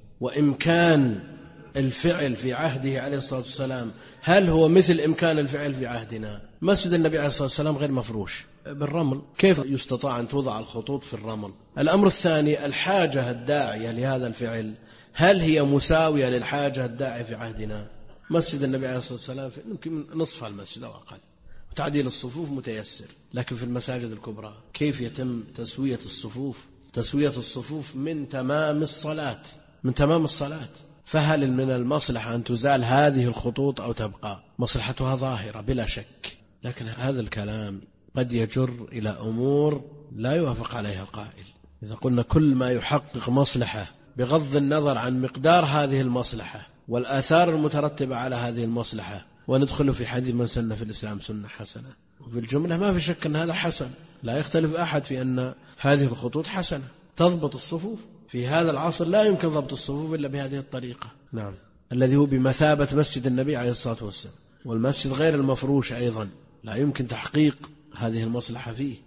وإمكان الفعل في عهده عليه الصلاة والسلام هل هو مثل إمكان الفعل في عهدنا؟ مسجد النبي عليه الصلاة والسلام غير مفروش بالرمل، كيف يستطاع أن توضع الخطوط في الرمل؟ الأمر الثاني الحاجة الداعية لهذا الفعل هل هي مساوية للحاجة الداعية في عهدنا؟ مسجد النبي عليه الصلاة والسلام يمكن نصف المسجد أو أقل، تعديل الصفوف متيسر، لكن في المساجد الكبرى كيف يتم تسوية الصفوف؟ تسوية الصفوف من تمام الصلاة من تمام الصلاة، فهل من المصلحة أن تزال هذه الخطوط أو تبقى؟ مصلحتها ظاهرة بلا شك، لكن هذا الكلام قد يجر إلى أمور لا يوافق عليها القائل. إذا قلنا كل ما يحقق مصلحة بغض النظر عن مقدار هذه المصلحة والآثار المترتبة على هذه المصلحة، وندخل في حديث من سن في الإسلام سنة حسنة، وفي الجملة ما في شك أن هذا حسن، لا يختلف أحد في أن هذه الخطوط حسنة تضبط الصفوف. في هذا العصر لا يمكن ضبط الصفوف إلا بهذه الطريقة، نعم، الذي هو بمثابة مسجد النبي عليه الصلاة والسلام، والمسجد غير المفروش أيضا لا يمكن تحقيق هذه المصلحة فيه،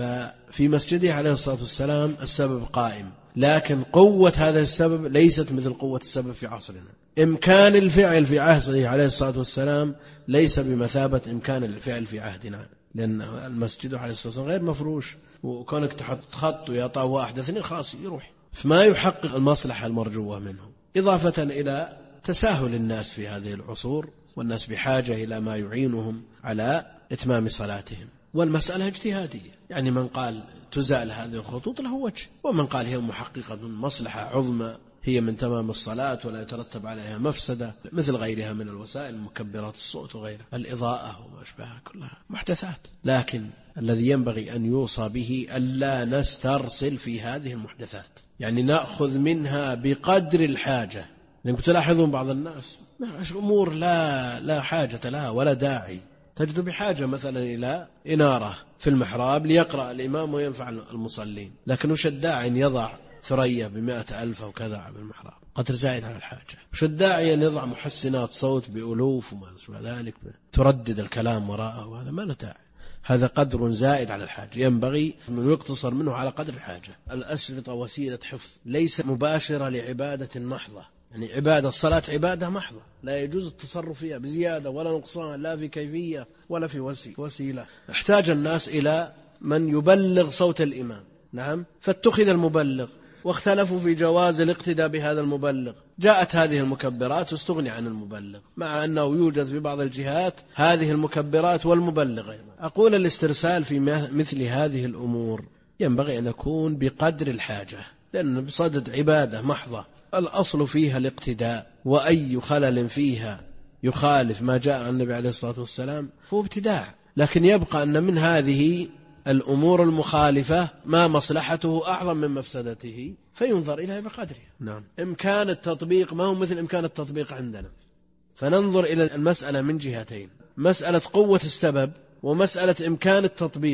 ففي مسجده عليه الصلاة والسلام السبب قائم، لكن قوة هذا السبب ليست مثل قوة السبب في عصرنا. إمكان الفعل في عهده عليه الصلاة والسلام ليس بمثابة إمكان الفعل في عهدنا، لأن المسجد عليه الصلاة والسلام غير مفروش، وكونك تحط خط ويطاو واحد اثنين خاص يروح، فما يحقق المصلحة المرجوة منه، إضافة إلى تساهل الناس في هذه العصور، والناس بحاجة إلى ما يعينهم على إتمام صلاتهم، والمسألة اجتهادية، يعني من قال تزال هذه الخطوط له وجه، ومن قال هي محققة مصلحة عظمى هي من تمام الصلاة ولا يترتب عليها مفسدة مثل غيرها من الوسائل مكبرات الصوت وغيرها، الإضاءة وما أشبهها كلها محدثات، لكن الذي ينبغي أن يوصى به ألا نسترسل في هذه المحدثات، يعني نأخذ منها بقدر الحاجة، لأنكم تلاحظون بعض الناس أمور لا لا حاجة لها ولا داعي، تجد بحاجة مثلا إلى إنارة في المحراب ليقرأ الإمام وينفع المصلين، لكن وش الداعي أن يضع ثريا بمائة ألف أو كذا بالمحراب؟ قدر زائد على الحاجة. وش الداعي أن يضع محسنات صوت بألوف وما شابه ذلك تردد الكلام وراءه؟ وهذا ما له داعي، هذا قدر زائد على الحاجة، ينبغي أن يقتصر منه على قدر الحاجة. الأشرطة وسيلة حفظ ليس مباشرة لعبادة محضة، يعني عبادة الصلاة عبادة محضة لا يجوز التصرف فيها بزيادة ولا نقصان، لا في كيفية ولا في وسيلة. احتاج الناس إلى من يبلغ صوت الإمام، نعم، فاتخذ المبلغ، واختلفوا في جواز الاقتداء بهذا المبلغ، جاءت هذه المكبرات واستغني عن المبلغ، مع أنه يوجد في بعض الجهات هذه المكبرات والمبلغ أيضا. أقول الاسترسال في مثل هذه الأمور ينبغي أن يكون بقدر الحاجة، لأن بصدد عبادة محضة الأصل فيها الاقتداء، وأي خلل فيها يخالف ما جاء عن النبي عليه الصلاة والسلام هو ابتداع، لكن يبقى أن من هذه الأمور المخالفة ما مصلحته أعظم من مفسدته فينظر إليها بقدرها. نعم، إمكان التطبيق ما هو مثل إمكان التطبيق عندنا، فننظر إلى المسألة من جهتين، مسألة قوة السبب ومسألة إمكان التطبيق.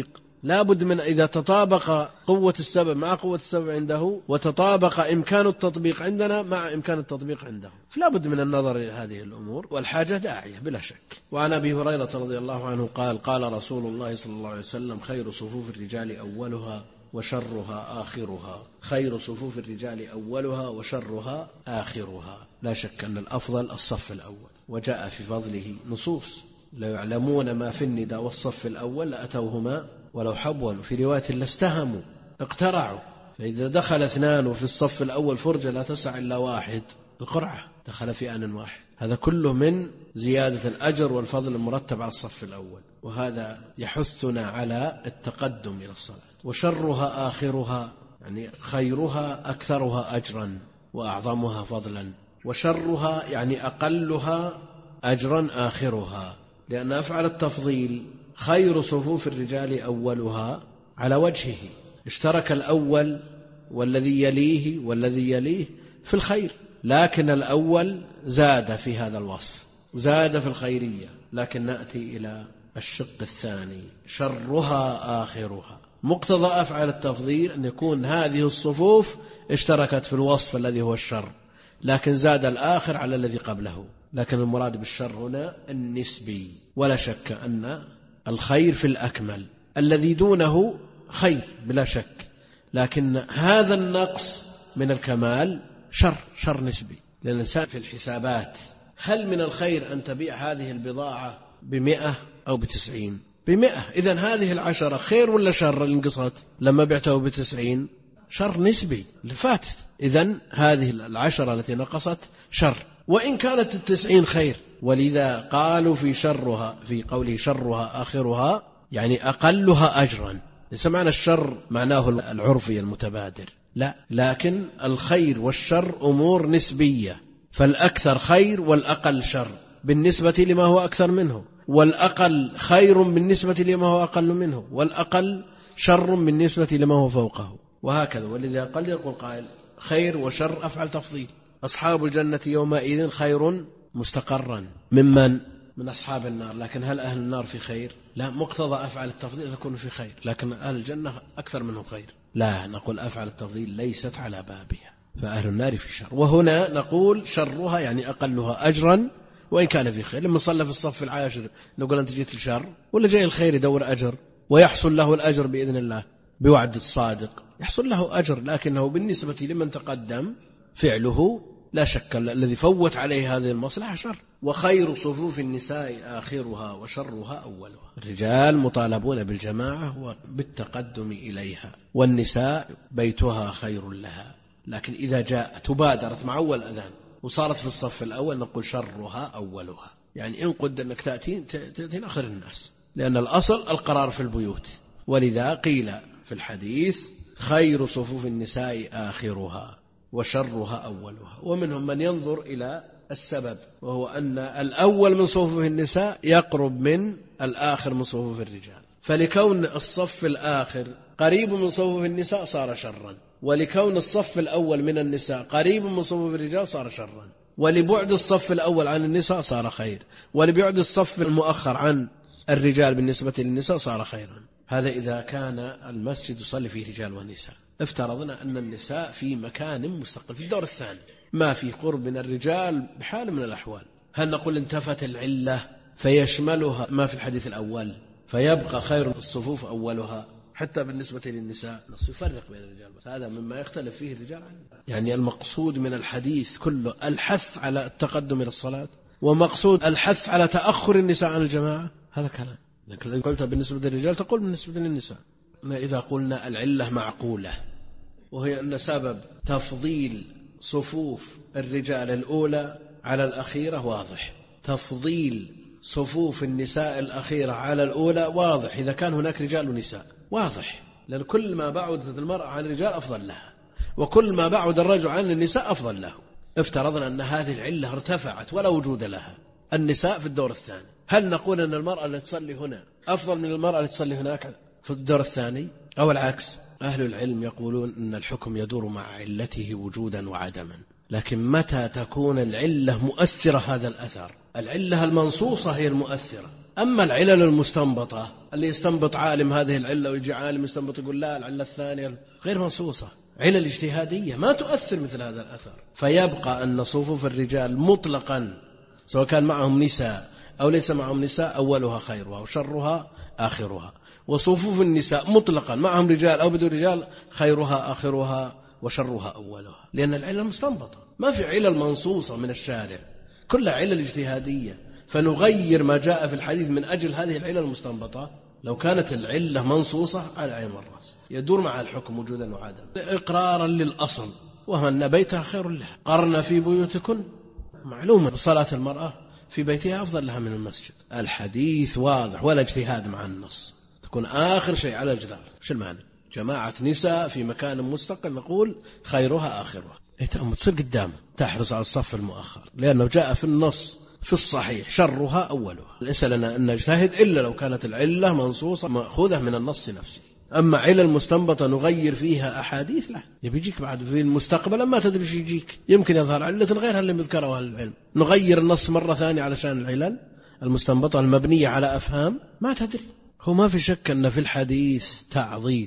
لا بد من إذا تطابق قوة السبب مع قوة السبب عنده وتطابق إمكان التطبيق عندنا مع إمكان التطبيق عنده، فلا بد من النظر إلى هذه الأمور، والحاجة داعية بلا شك. وعن أبي هريرة رضي الله عنه قال قال رسول الله صلى الله عليه وسلم خير صفوف الرجال أولها وشرها آخرها. خير صفوف الرجال أولها وشرها آخرها. لا شك أن الأفضل الصف الأول، وجاء في فضله نصوص: لو يعلمون ما في النداء والصف الأول لأتوهما ولو حبوا، في رواية لاستهموا اقترعوا. فإذا دخل اثنان وفي الصف الأول فرجة لا تسع إلا واحد، القرعة دخل في آن واحد. هذا كله من زيادة الأجر والفضل المرتب على الصف الأول، وهذا يحثنا على التقدم إلى الصلاة. وشرها آخرها، يعني خيرها أكثرها أجرا وأعظمها فضلا، وشرها يعني أقلها أجرا آخرها، لأن أفعل التفضيل خير صفوف الرجال أولها على وجهه، اشترك الأول والذي يليه والذي يليه في الخير، لكن الأول زاد في هذا الوصف، زاد في الخيرية. لكن نأتي إلى الشق الثاني: شرها آخرها. مقتضى أفعل التفضيل أن يكون هذه الصفوف اشتركت في الوصف الذي هو الشر، لكن زاد الآخر على الذي قبله. لكن المراد بالشر هنا النسبي، ولا شك أن الخير في الأكمل، الذي دونه خير بلا شك، لكن هذا النقص من الكمال شر، شر نسبي. لأن الإنسان في الحسابات هل من الخير أن تبيع هذه البضاعة بمئة أو بتسعين؟ بمئة، إذن هذه العشرة خير ولا شر؟ الانقصات لما بعته بتسعين شر نسبي لفات، إذن هذه العشرة التي نقصت شر، وإن كانت التسعين خير. ولذا قالوا في شرها، في قوله شرها آخرها، يعني أقلها أجرا. ليس معنى الشر معناه العرفي المتبادر، لا، لكن الخير والشر أمور نسبية، فالأكثر خير والأقل شر بالنسبة لما هو أكثر منه، والأقل خير بالنسبة لما هو أقل منه، والأقل شر بالنسبة لما هو فوقه، وهكذا. ولذا قد يقول قائل خير وشر أفعل تفضيل، أصحاب الجنة يومئذ خير مستقرا ممن من أصحاب النار. لكن هل أهل النار في خير؟ لا، مقتضى أفعل التفضيل يكون في خير، لكن أهل الجنة أكثر منه خير. لا، نقول أفعل التفضيل ليست على بابها، فأهل النار في شر. وهنا نقول شرها يعني أقلها أجرا وإن كان في خير. لما صلى في الصف العاشر نقول أنت جيت الشر ولا جاي الخير يدور أجر، ويحصل له الأجر بإذن الله بوعد الصادق، يحصل له أجر، لكنه بالنسبة لمن تقدم فعله لا شك الذي فوت عليه هذه المصلحة شر. وخير صفوف النساء آخرها وشرها أولها. الرجال مطالبون بالجماعة وبالتقدم إليها، والنساء بيتها خير لها، لكن إذا جاءت وبادرت مع أول أذان وصارت في الصف الأول نقول شرها أولها، يعني إن قد أنك تأتين تأتين آخر الناس، لأن الأصل القرار في البيوت. ولذا قيل في الحديث خير صفوف النساء آخرها وشرها أولها. ومنهم من ينظر إلى السبب، وهو أن الأول من صفوف النساء يقرب من الآخر من صفوف الرجال، فلكون الصف الآخر قريب من صفوف النساء صار شرا، ولكون الصف الأول من النساء قريب من صفوف الرجال صار شرا، ولبعد الصف الأول عن النساء صار خير، ولبعد الصف المؤخر عن الرجال بالنسبة للنساء صار خيرا. هذا إذا كان المسجد يصلي فيه رجال ونساء. افترضنا أن النساء في مكان مستقل في الدور الثاني، ما في قرب من الرجال بحال من الأحوال، هل نقول انتفت العلة فيشملها ما في الحديث الأول فيبقى خير الصفوف أولها؟ حتى بالنسبة للنساء نص يفرق بين الرجال، هذا مما يختلف فيه الرجال عنه. يعني المقصود من الحديث كله الحث على التقدم إلى الصلاة، ومقصود الحث على تأخر النساء عن الجماعة، هذا كلام. لكن إذا قلت بالنسبة للرجال تقول بالنسبة للنساء. إذا قلنا العلة معقولة، وهي أن سبب تفضيل صفوف الرجال الأولى على الأخيرة واضح، تفضيل صفوف النساء الأخيرة على الأولى واضح، إذا كان هناك رجال ونساء واضح، لأن كل ما بعدت المرأة عن الرجال أفضل لها، وكل ما بعد الرجل عن النساء أفضل له. افترضنا أن هذه العلة ارتفعت ولا وجود لها، النساء في الدور الثاني، هل نقول أن المرأة التي تصلي هنا أفضل من المرأة التي تصلي هناك في الدور الثاني أو العكس؟ أهل العلم يقولون أن الحكم يدور مع علته وجودا وعدما، لكن متى تكون العلة مؤثرة هذا الأثر؟ العلة المنصوصة هي المؤثرة، أما العلل المستنبطة اللي يستنبط عالم هذه العلة ويجي عالم يستنبط يقول لا العلة الثانية غير منصوصة، علل اجتهادية ما تؤثر مثل هذا الأثر. فيبقى أن صفوف الرجال مطلقا سواء كان معهم نساء أو ليس معهم نساء أولها خيرها وشرها آخرها، وصفوف النساء مطلقا معهم رجال أو بدون رجال خيرها آخرها وشرها أولها، لأن العلل مستنبطة ما في علل منصوصة من الشارع، كلها علل اجتهادية. فنغير ما جاء في الحديث من أجل هذه العلل المستنبطة. لو كانت العلة منصوصة على عين والرأس يدور مع الحكم وجودا وعدما إقرارا للأصل، وهو أن بيتها خير لها. قرن في بيوتكن، معلومة بصلاة المرأة في بيتها أفضل لها من المسجد. الحديث واضح ولا اجتهاد مع النص، تكون آخر شيء على الجدار. شو المعنى؟ جماعة نساء في مكان مستقل نقول خيرها آخرها، تأم تصير قدام تحرص على الصف المؤخر، لأنه جاء في النص في الصحيح شرها أولها. ليس لنا أن نجتهد إلا لو كانت العلة منصوصة مأخوذة من النص نفسه. أما علل مستنبطة نغير فيها أحاديث لا، يبيجيك بعد في المستقبل ما تدري شو يجيك، يمكن يظهر علة غيرها اللي يذكرها العلم، نغير النص مرة ثانية علشان العلل المستنبطة المبنية على أفهام ما تدري. هو ما في شك أن في الحديث تعضيد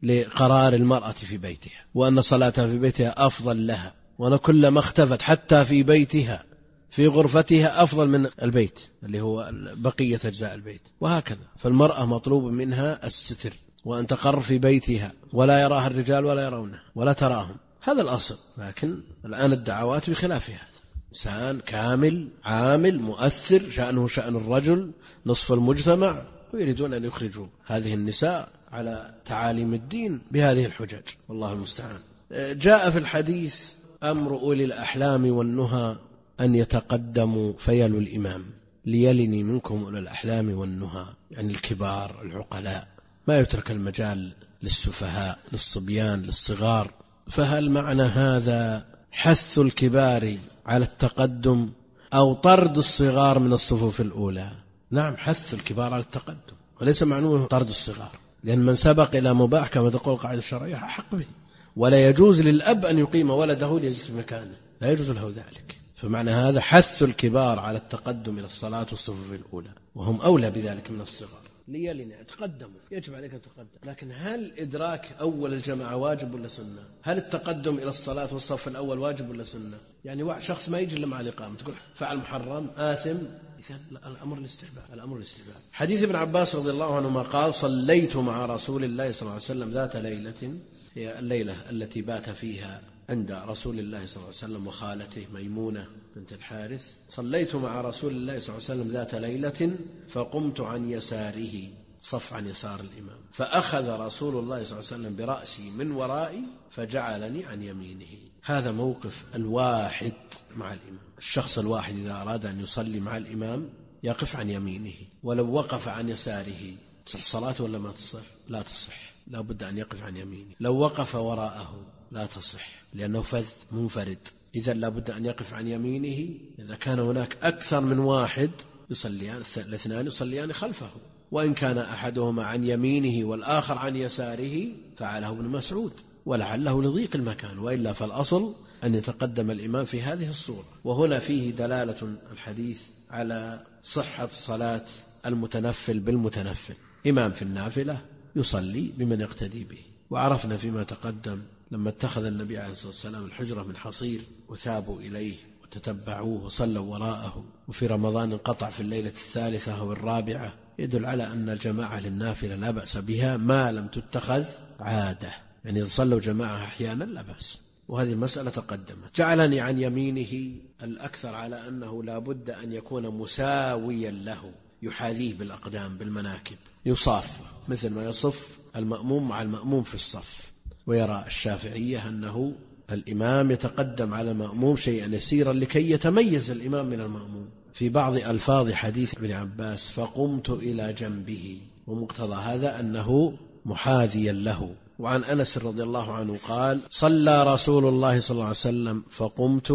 لقرار المرأة في بيتها، وأن صلاتها في بيتها أفضل لها، وأن كلما اختفت حتى في بيتها في غرفتها أفضل من البيت اللي هو بقية أجزاء البيت، وهكذا. فالمرأة مطلوب منها الستر وأن تقر في بيتها ولا يراها الرجال ولا يرونها ولا تراهم، هذا الأصل. لكن الآن الدعوات بخلاف هذا، إنسان كامل عامل مؤثر شأنه شأن الرجل نصف المجتمع، ويريدون أن يخرجوا هذه النساء على تعاليم الدين بهذه الحجج، والله المستعان. جاء في الحديث أمر أولي الأحلام والنهى أن يتقدموا فيلوا الإمام ليلني منكم أولي الأحلام والنهى، يعني الكبار العقلاء، ما يترك المجال للسفهاء للصبيان للصغار. فهل معنى هذا حث الكبار على التقدم أو طرد الصغار من الصفوف الأولى؟ نعم، حث الكبار على التقدم، وليس معنوه طرد الصغار، لأن من سبق إلى مباح كما تقول القاعدة الشرعية حق به، ولا يجوز للأب أن يقيم ولده ليجلس في مكانه، لا يجوز له ذلك. فمعنى هذا حث الكبار على التقدم إلى الصلاة والصفوف الأولى، وهم أولى بذلك من الصغار. ليلنا تقدموا، يجب عليك أن تقدم. لكن هل إدراك أول الجماعة واجب ولا سنة؟ هل التقدم إلى الصلاة والصف الأول واجب ولا سنة؟ يعني شخص ما يجي إلا مع الإقامة تقول فعل محرم آثم، الأمر الاستحباب، الأمر الاستحباب. حديث ابن عباس رضي الله عنهما قال صليت مع رسول الله صلى الله عليه وسلم ذات ليلة، هي الليلة التي بات فيها عند رسول الله صلى الله عليه وسلم وخالته ميمونة بنت الحارث. صليت مع رسول الله صلى الله عليه وسلم ذات ليلة فقمت عن يساره، صف عن يسار الإمام، فأخذ رسول الله صلى الله عليه وسلم برأسي من ورائي فجعلني عن يمينه. هذا موقف الواحد مع الإمام، الشخص الواحد إذا أراد أن يصلي مع الإمام يقف عن يمينه، ولو وقف عن يساره تصح صلاته ولا ما تصح؟ لا تصح، لا بد أن يقف عن يمينه. لو وقف وراءه لا تصح لأنه فذ منفرد، إذا لا بد أن يقف عن يمينه. إذا كان هناك أكثر من واحد يصليان، الاثنان يصليان خلفه، وإن كان أحدهما عن يمينه والآخر عن يساره فعله ابن مسعود، ولعله لضيق المكان، وإلا فالأصل أن يتقدم الإمام في هذه الصورة. وهنا فيه دلالة الحديث على صحة صلاة المتنفل بالمتنفل، إمام في النافلة يصلي بمن يقتدي به. وعرفنا فيما تقدم لما اتخذ النبي عليه الصلاة والسلام الحجرة من حصير وثابوا إليه وتتبعوه وصلوا وراءه، وفي رمضان انقطع في الليلة الثالثة أو الرابعة، يدل على أن الجماعة للنافلة لا بأس بها ما لم تتخذ عادة، يعني إذا صلوا جماعة أحيانا لا بأس. وهذه المسألة تقدمت. جعلني عن يمينه الأكثر على أنه لا بد أن يكون مساويا له، يحاذيه بالأقدام بالمناكب، يصاف مثل ما يصف المأموم مع المأموم في الصف. ويرى الشافعية أنه الإمام يتقدم على المأموم شيئا يسيرا لكي يتميز الإمام من المأموم. في بعض ألفاظ حديث ابن عباس فقمت إلى جنبه، ومقتضى هذا أنه محاذيا له. وعن أنس رضي الله عنه قال صلى رسول الله صلى الله عليه وسلم فقمت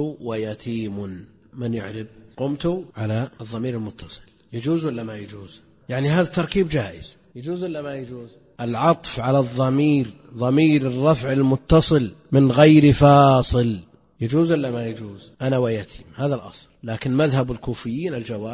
ويتيم. من يعرب قمت على الضمير المتصل، يجوز ولا ما يجوز؟ يعني هذا تركيب جائز، يجوز ولا ما يجوز؟ العطف على الضمير ضمير الرفع المتصل من غير فاصل، يجوز ولا ما يجوز؟ أنا ويتيم، هذا الأصل. لكن مذهب الكوفيين الجواز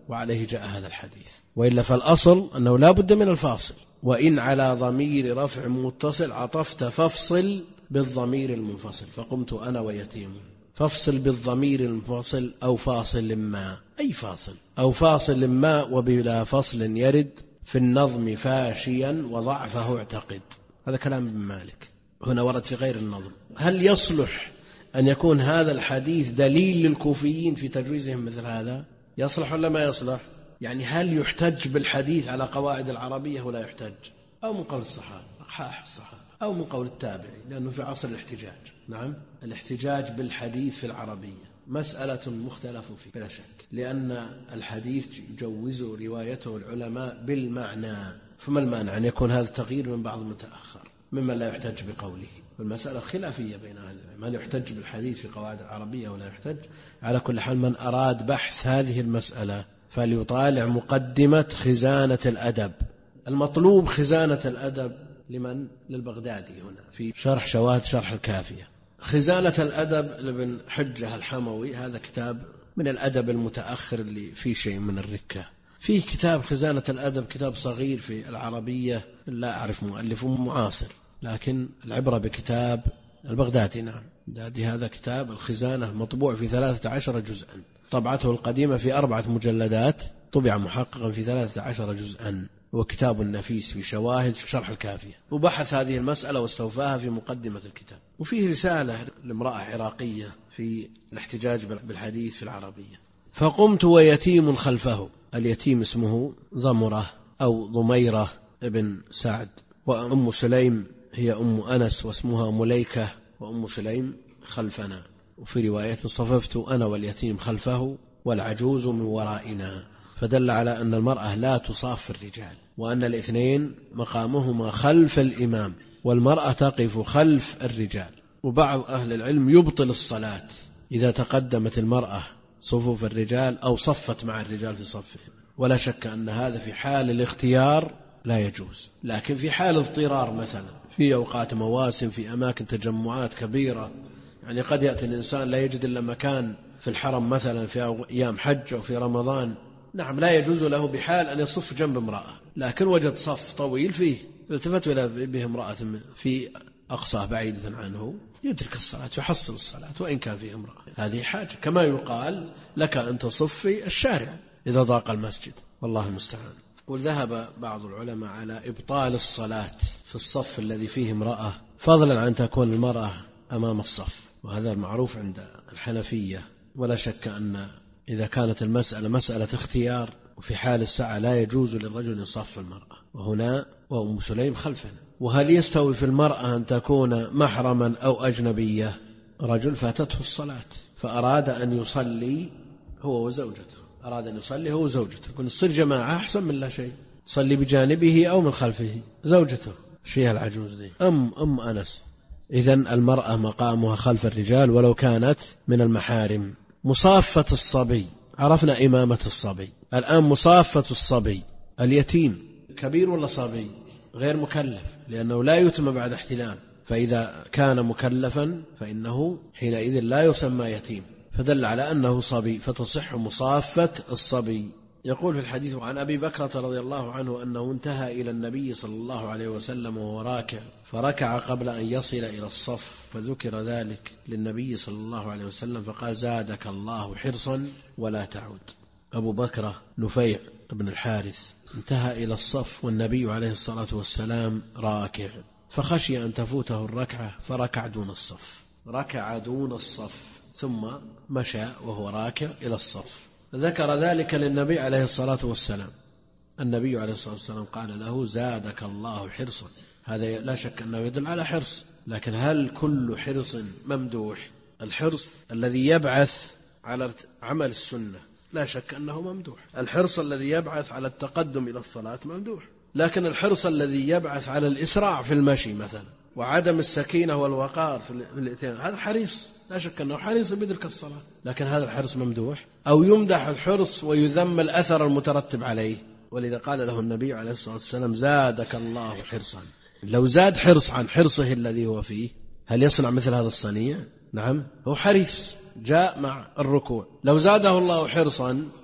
وعليه جاء هذا الحديث، وإلا فالأصل أنه لا بد من الفاصل. وإن على ضمير رفع متصل عطفت فافصل بالضمير المنفصل، فقمت أنا ويتيم. فافصل بالضمير المنفصل أو فاصل ما، أي فاصل أو فاصل ما، وبلا فصل يرد في النظم فاشيا وضعفه اعتقد. هذا كلام ابن مالك، هنا ورد في غير النظم. هل يصلح أن يكون هذا الحديث دليل للكوفيين في تجويزهم مثل هذا؟ يصلح ولا ما يصلح؟ يعني هل يحتج بالحديث على قواعد العربية ولا يحتج؟ أو من قول الصحابة أقحاح الصحابة، أو من قول التابعي، لأنه في عصر الاحتجاج. نعم، الاحتجاج بالحديث في العربية مسألة مختلف فيه بلا شك، لأن الحديث يجوز روايته العلماء بالمعنى، فما المانع أن يكون هذا التغيير من بعض المتأخر ممن لا يحتج بقوله؟ والمسألة خلافية بين أهل العلم، هل يحتج بالحديث في قواعد العربية ولا يحتج؟ على كل حال، من أراد بحث هذه المسألة فليطالع مقدمة خزانة الأدب. المطلوب خزانة الأدب لمن؟ للبغدادي هنا في شرح شواهد شرح الكافية. خزانة الأدب لابن حجة الحموي، هذا كتاب من الأدب المتأخر اللي فيه شيء من الركة. فيه كتاب خزانة الأدب، كتاب صغير في العربية، لا أعرف مؤلفه معاصر، لكن العبرة بكتاب البغدادي. نعم، البغدادي هذا كتاب الخزانة مطبوع في ثلاثة عشر جزءا، طبعته القديمة في أربعة مجلدات، طبع محققا في ثلاثة عشر جزءا، وكتاب نفيس في شواهد شرح الكافية، وبحث هذه المسألة واستوفاها في مقدمة الكتاب. وفيه رسالة لامرأة عراقية في الاحتجاج بالحديث في العربية. فقمت ويتيم خلفه، اليتيم اسمه ضمرة أو ضميرة ابن سعد، وأم سليم هي أم أنس واسمها مليكة، وأم سليم خلفنا. وفي رواية صففت أنا واليتيم خلفه والعجوز من ورائنا، فدل على أن المرأة لا تصاف الرجال، وأن الاثنين مقامهما خلف الإمام، والمرأة تقف خلف الرجال. وبعض أهل العلم يبطل الصلاة إذا تقدمت المرأة صفوف الرجال أو صفت مع الرجال في صفهم، ولا شك أن هذا في حال الاختيار لا يجوز. لكن في حال اضطرار، مثلا في أوقات مواسم، في أماكن تجمعات كبيرة، يعني قد يأتي الإنسان لا يجد إلا مكان في الحرم مثلا في أيام حج أو في رمضان، نعم لا يجوز له بحال أن يصف جنب امرأة، لكن وجد صف طويل فيه، التفت إلى به امرأة في أقصاه بعيدة عنه، يدرك الصلاة، يحصل الصلاة وإن كان فيه امرأة. هذه حاجة، كما يقال لك أن تصفي الشارع إذا ضاق المسجد، والله المستعان. وذهب بعض العلماء على إبطال الصلاة في الصف الذي فيه امرأة، فضلا عن تكون المرأة أمام الصف، وهذا المعروف عند الحنفية. ولا شك أن إذا كانت المسألة مسألة اختيار وفي حال الساعة لا يجوز للرجل يصف المرأة، وهنا وأم سليم خلفنا. وهل يستوي في المرأة أن تكون محرما أو أجنبية؟ رجل فاتته الصلاة فأراد أن يصلي هو وزوجته، أراد أن يصلي هو وزوجته، يكون الصير جماعة أحسن من لا شيء، صلي بجانبه أو من خلفه زوجته، شيها العجوز دي أم أم أنس. إذن المرأة مقامها خلف الرجال ولو كانت من المحارم. مصافة الصبي، عرفنا إمامة الصبي، الآن مصافة الصبي. اليتيم كبير ولا صبي؟ غير مكلف، لأنه لا يتم بعد احتلام، فإذا كان مكلفا فإنه حينئذ لا يسمى يتيم، فدل على أنه صبي، فتصح مصافة الصبي. يقول في الحديث عن أبي بكرة رضي الله عنه أنه انتهى إلى النبي صلى الله عليه وسلم وهو راكع، فركع قبل أن يصل إلى الصف، فذكر ذلك للنبي صلى الله عليه وسلم فقال زادك الله حرصا ولا تعود. أبو بكرة نفيع بن الحارث انتهى إلى الصف والنبي عليه الصلاة والسلام راكع، فخشي أن تفوته الركعة فركع دون الصف، ركع دون الصف ثم مشى وهو راكع إلى الصف، ذكر ذلك للنبي عليه الصلاة والسلام. النبي عليه الصلاة والسلام قال له زادك الله حرصا. هذا لا شك أنه يدل على حرص، لكن هل كل حرص ممدوح؟ الحرص الذي يبعث على عمل السنة لا شك أنه ممدوح، الحرص الذي يبعث على التقدم إلى الصلاة ممدوح، لكن الحرص الذي يبعث على الإسراع في المشي مثلا وعدم السكينة والوقار في الاثنين هذا حريص، لا شك أنه حريص بدرك الصلاة، لكن هذا الحرص ممدوح؟ أو يمدح الحرص ويذم الأثر المترتب عليه؟ ولذا قال له النبي عليه الصلاة والسلام زادك الله حرصا. لو زاد حرص عن حرصه الذي هو فيه هل يصنع مثل هذا الصنيع؟ نعم، هو حريص جاء مع الركوع. لو زاده الله حرصا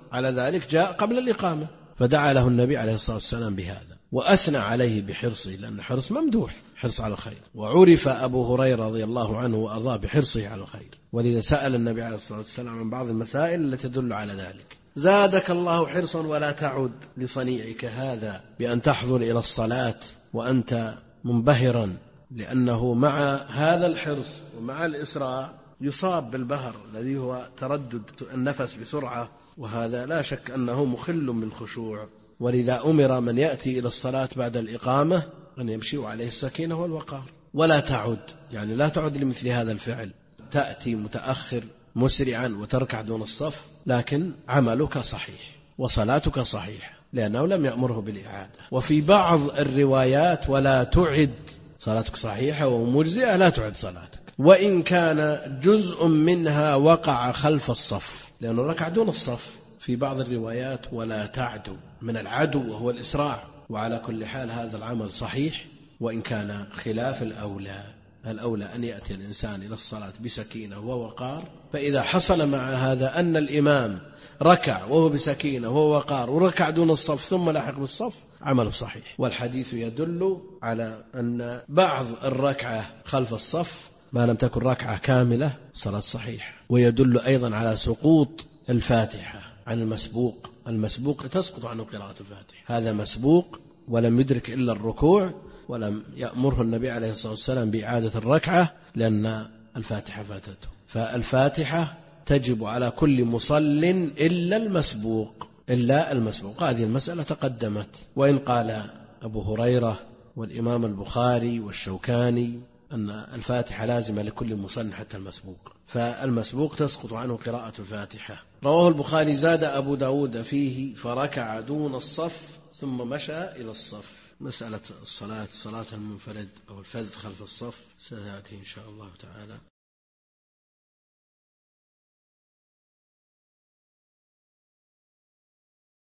على ذلك جاء قبل الإقامة، فدعا له النبي عليه الصلاة والسلام بهذا وأثنى عليه بحرصه، لأن حرص ممدوح، حرص على الخير. وعرف أبو هريرة رضي الله عنه وأرضاه بحرصه على الخير، ولذا سأل النبي عليه الصلاة والسلام عن بعض المسائل التي تدل على ذلك. زادك الله حرصا ولا تعد لصنيعك هذا بأن تحضر إلى الصلاة وأنت منبهرا، لأنه مع هذا الحرص ومع الإسراع يصاب بالبهر الذي هو تردد النفس بسرعة، وهذا لا شك أنه مخل بالخشوع. ولذا أمر من يأتي إلى الصلاة بعد الإقامة أن يمشي عليه السكينة والوقار، ولا تعد، يعني لا تعد لمثل هذا الفعل، تأتي متأخر مسرعا وتركع دون الصف، لكن عملك صحيح وصلاتك صحيح لأنه لم يأمره بالإعادة. وفي بعض الروايات ولا تعد، صلاتك صحيحة ومجزئة، لا تعد صلاتك وإن كان جزء منها وقع خلف الصف، لأنه ركع دون الصف. في بعض الروايات ولا تعدو من العدو وهو الإسراع. وعلى كل حال هذا العمل صحيح وإن كان خلاف الأولى. الأولى أن يأتي الإنسان إلى الصلاة بسكينة ووقار، فإذا حصل مع هذا أن الإمام ركع وهو بسكينة وهو وقار وركع دون الصف ثم لحق بالصف، عمله صحيح. والحديث يدل على أن بعض الركعة خلف الصف ما لم تكن ركعة كاملة صلاة صحيح. ويدل أيضا على سقوط الفاتحة عن المسبوق. المسبوق تسقط عنه قراءة الفاتحة، هذا مسبوق ولم يدرك إلا الركوع، ولم يأمره النبي عليه الصلاة والسلام بإعادة الركعة لأن الفاتحة فاتته. فالفاتحة تجب على كل مصل إلا المسبوق، إلا المسبوق. هذه المسألة تقدمت. وإن قال أبو هريرة والإمام البخاري والشوكاني أن الفاتحة لازمة لكل مصل حتى المسبوق، فالمسبوق تسقط عنه قراءة الفاتحة. رواه البخاري زاد أبو داود فيه فركع دون الصف ثم مشى إلى الصف. مسألة الصلاة، صلاة المنفرد أو الفذ خلف الصف ستأتي إن شاء الله تعالى.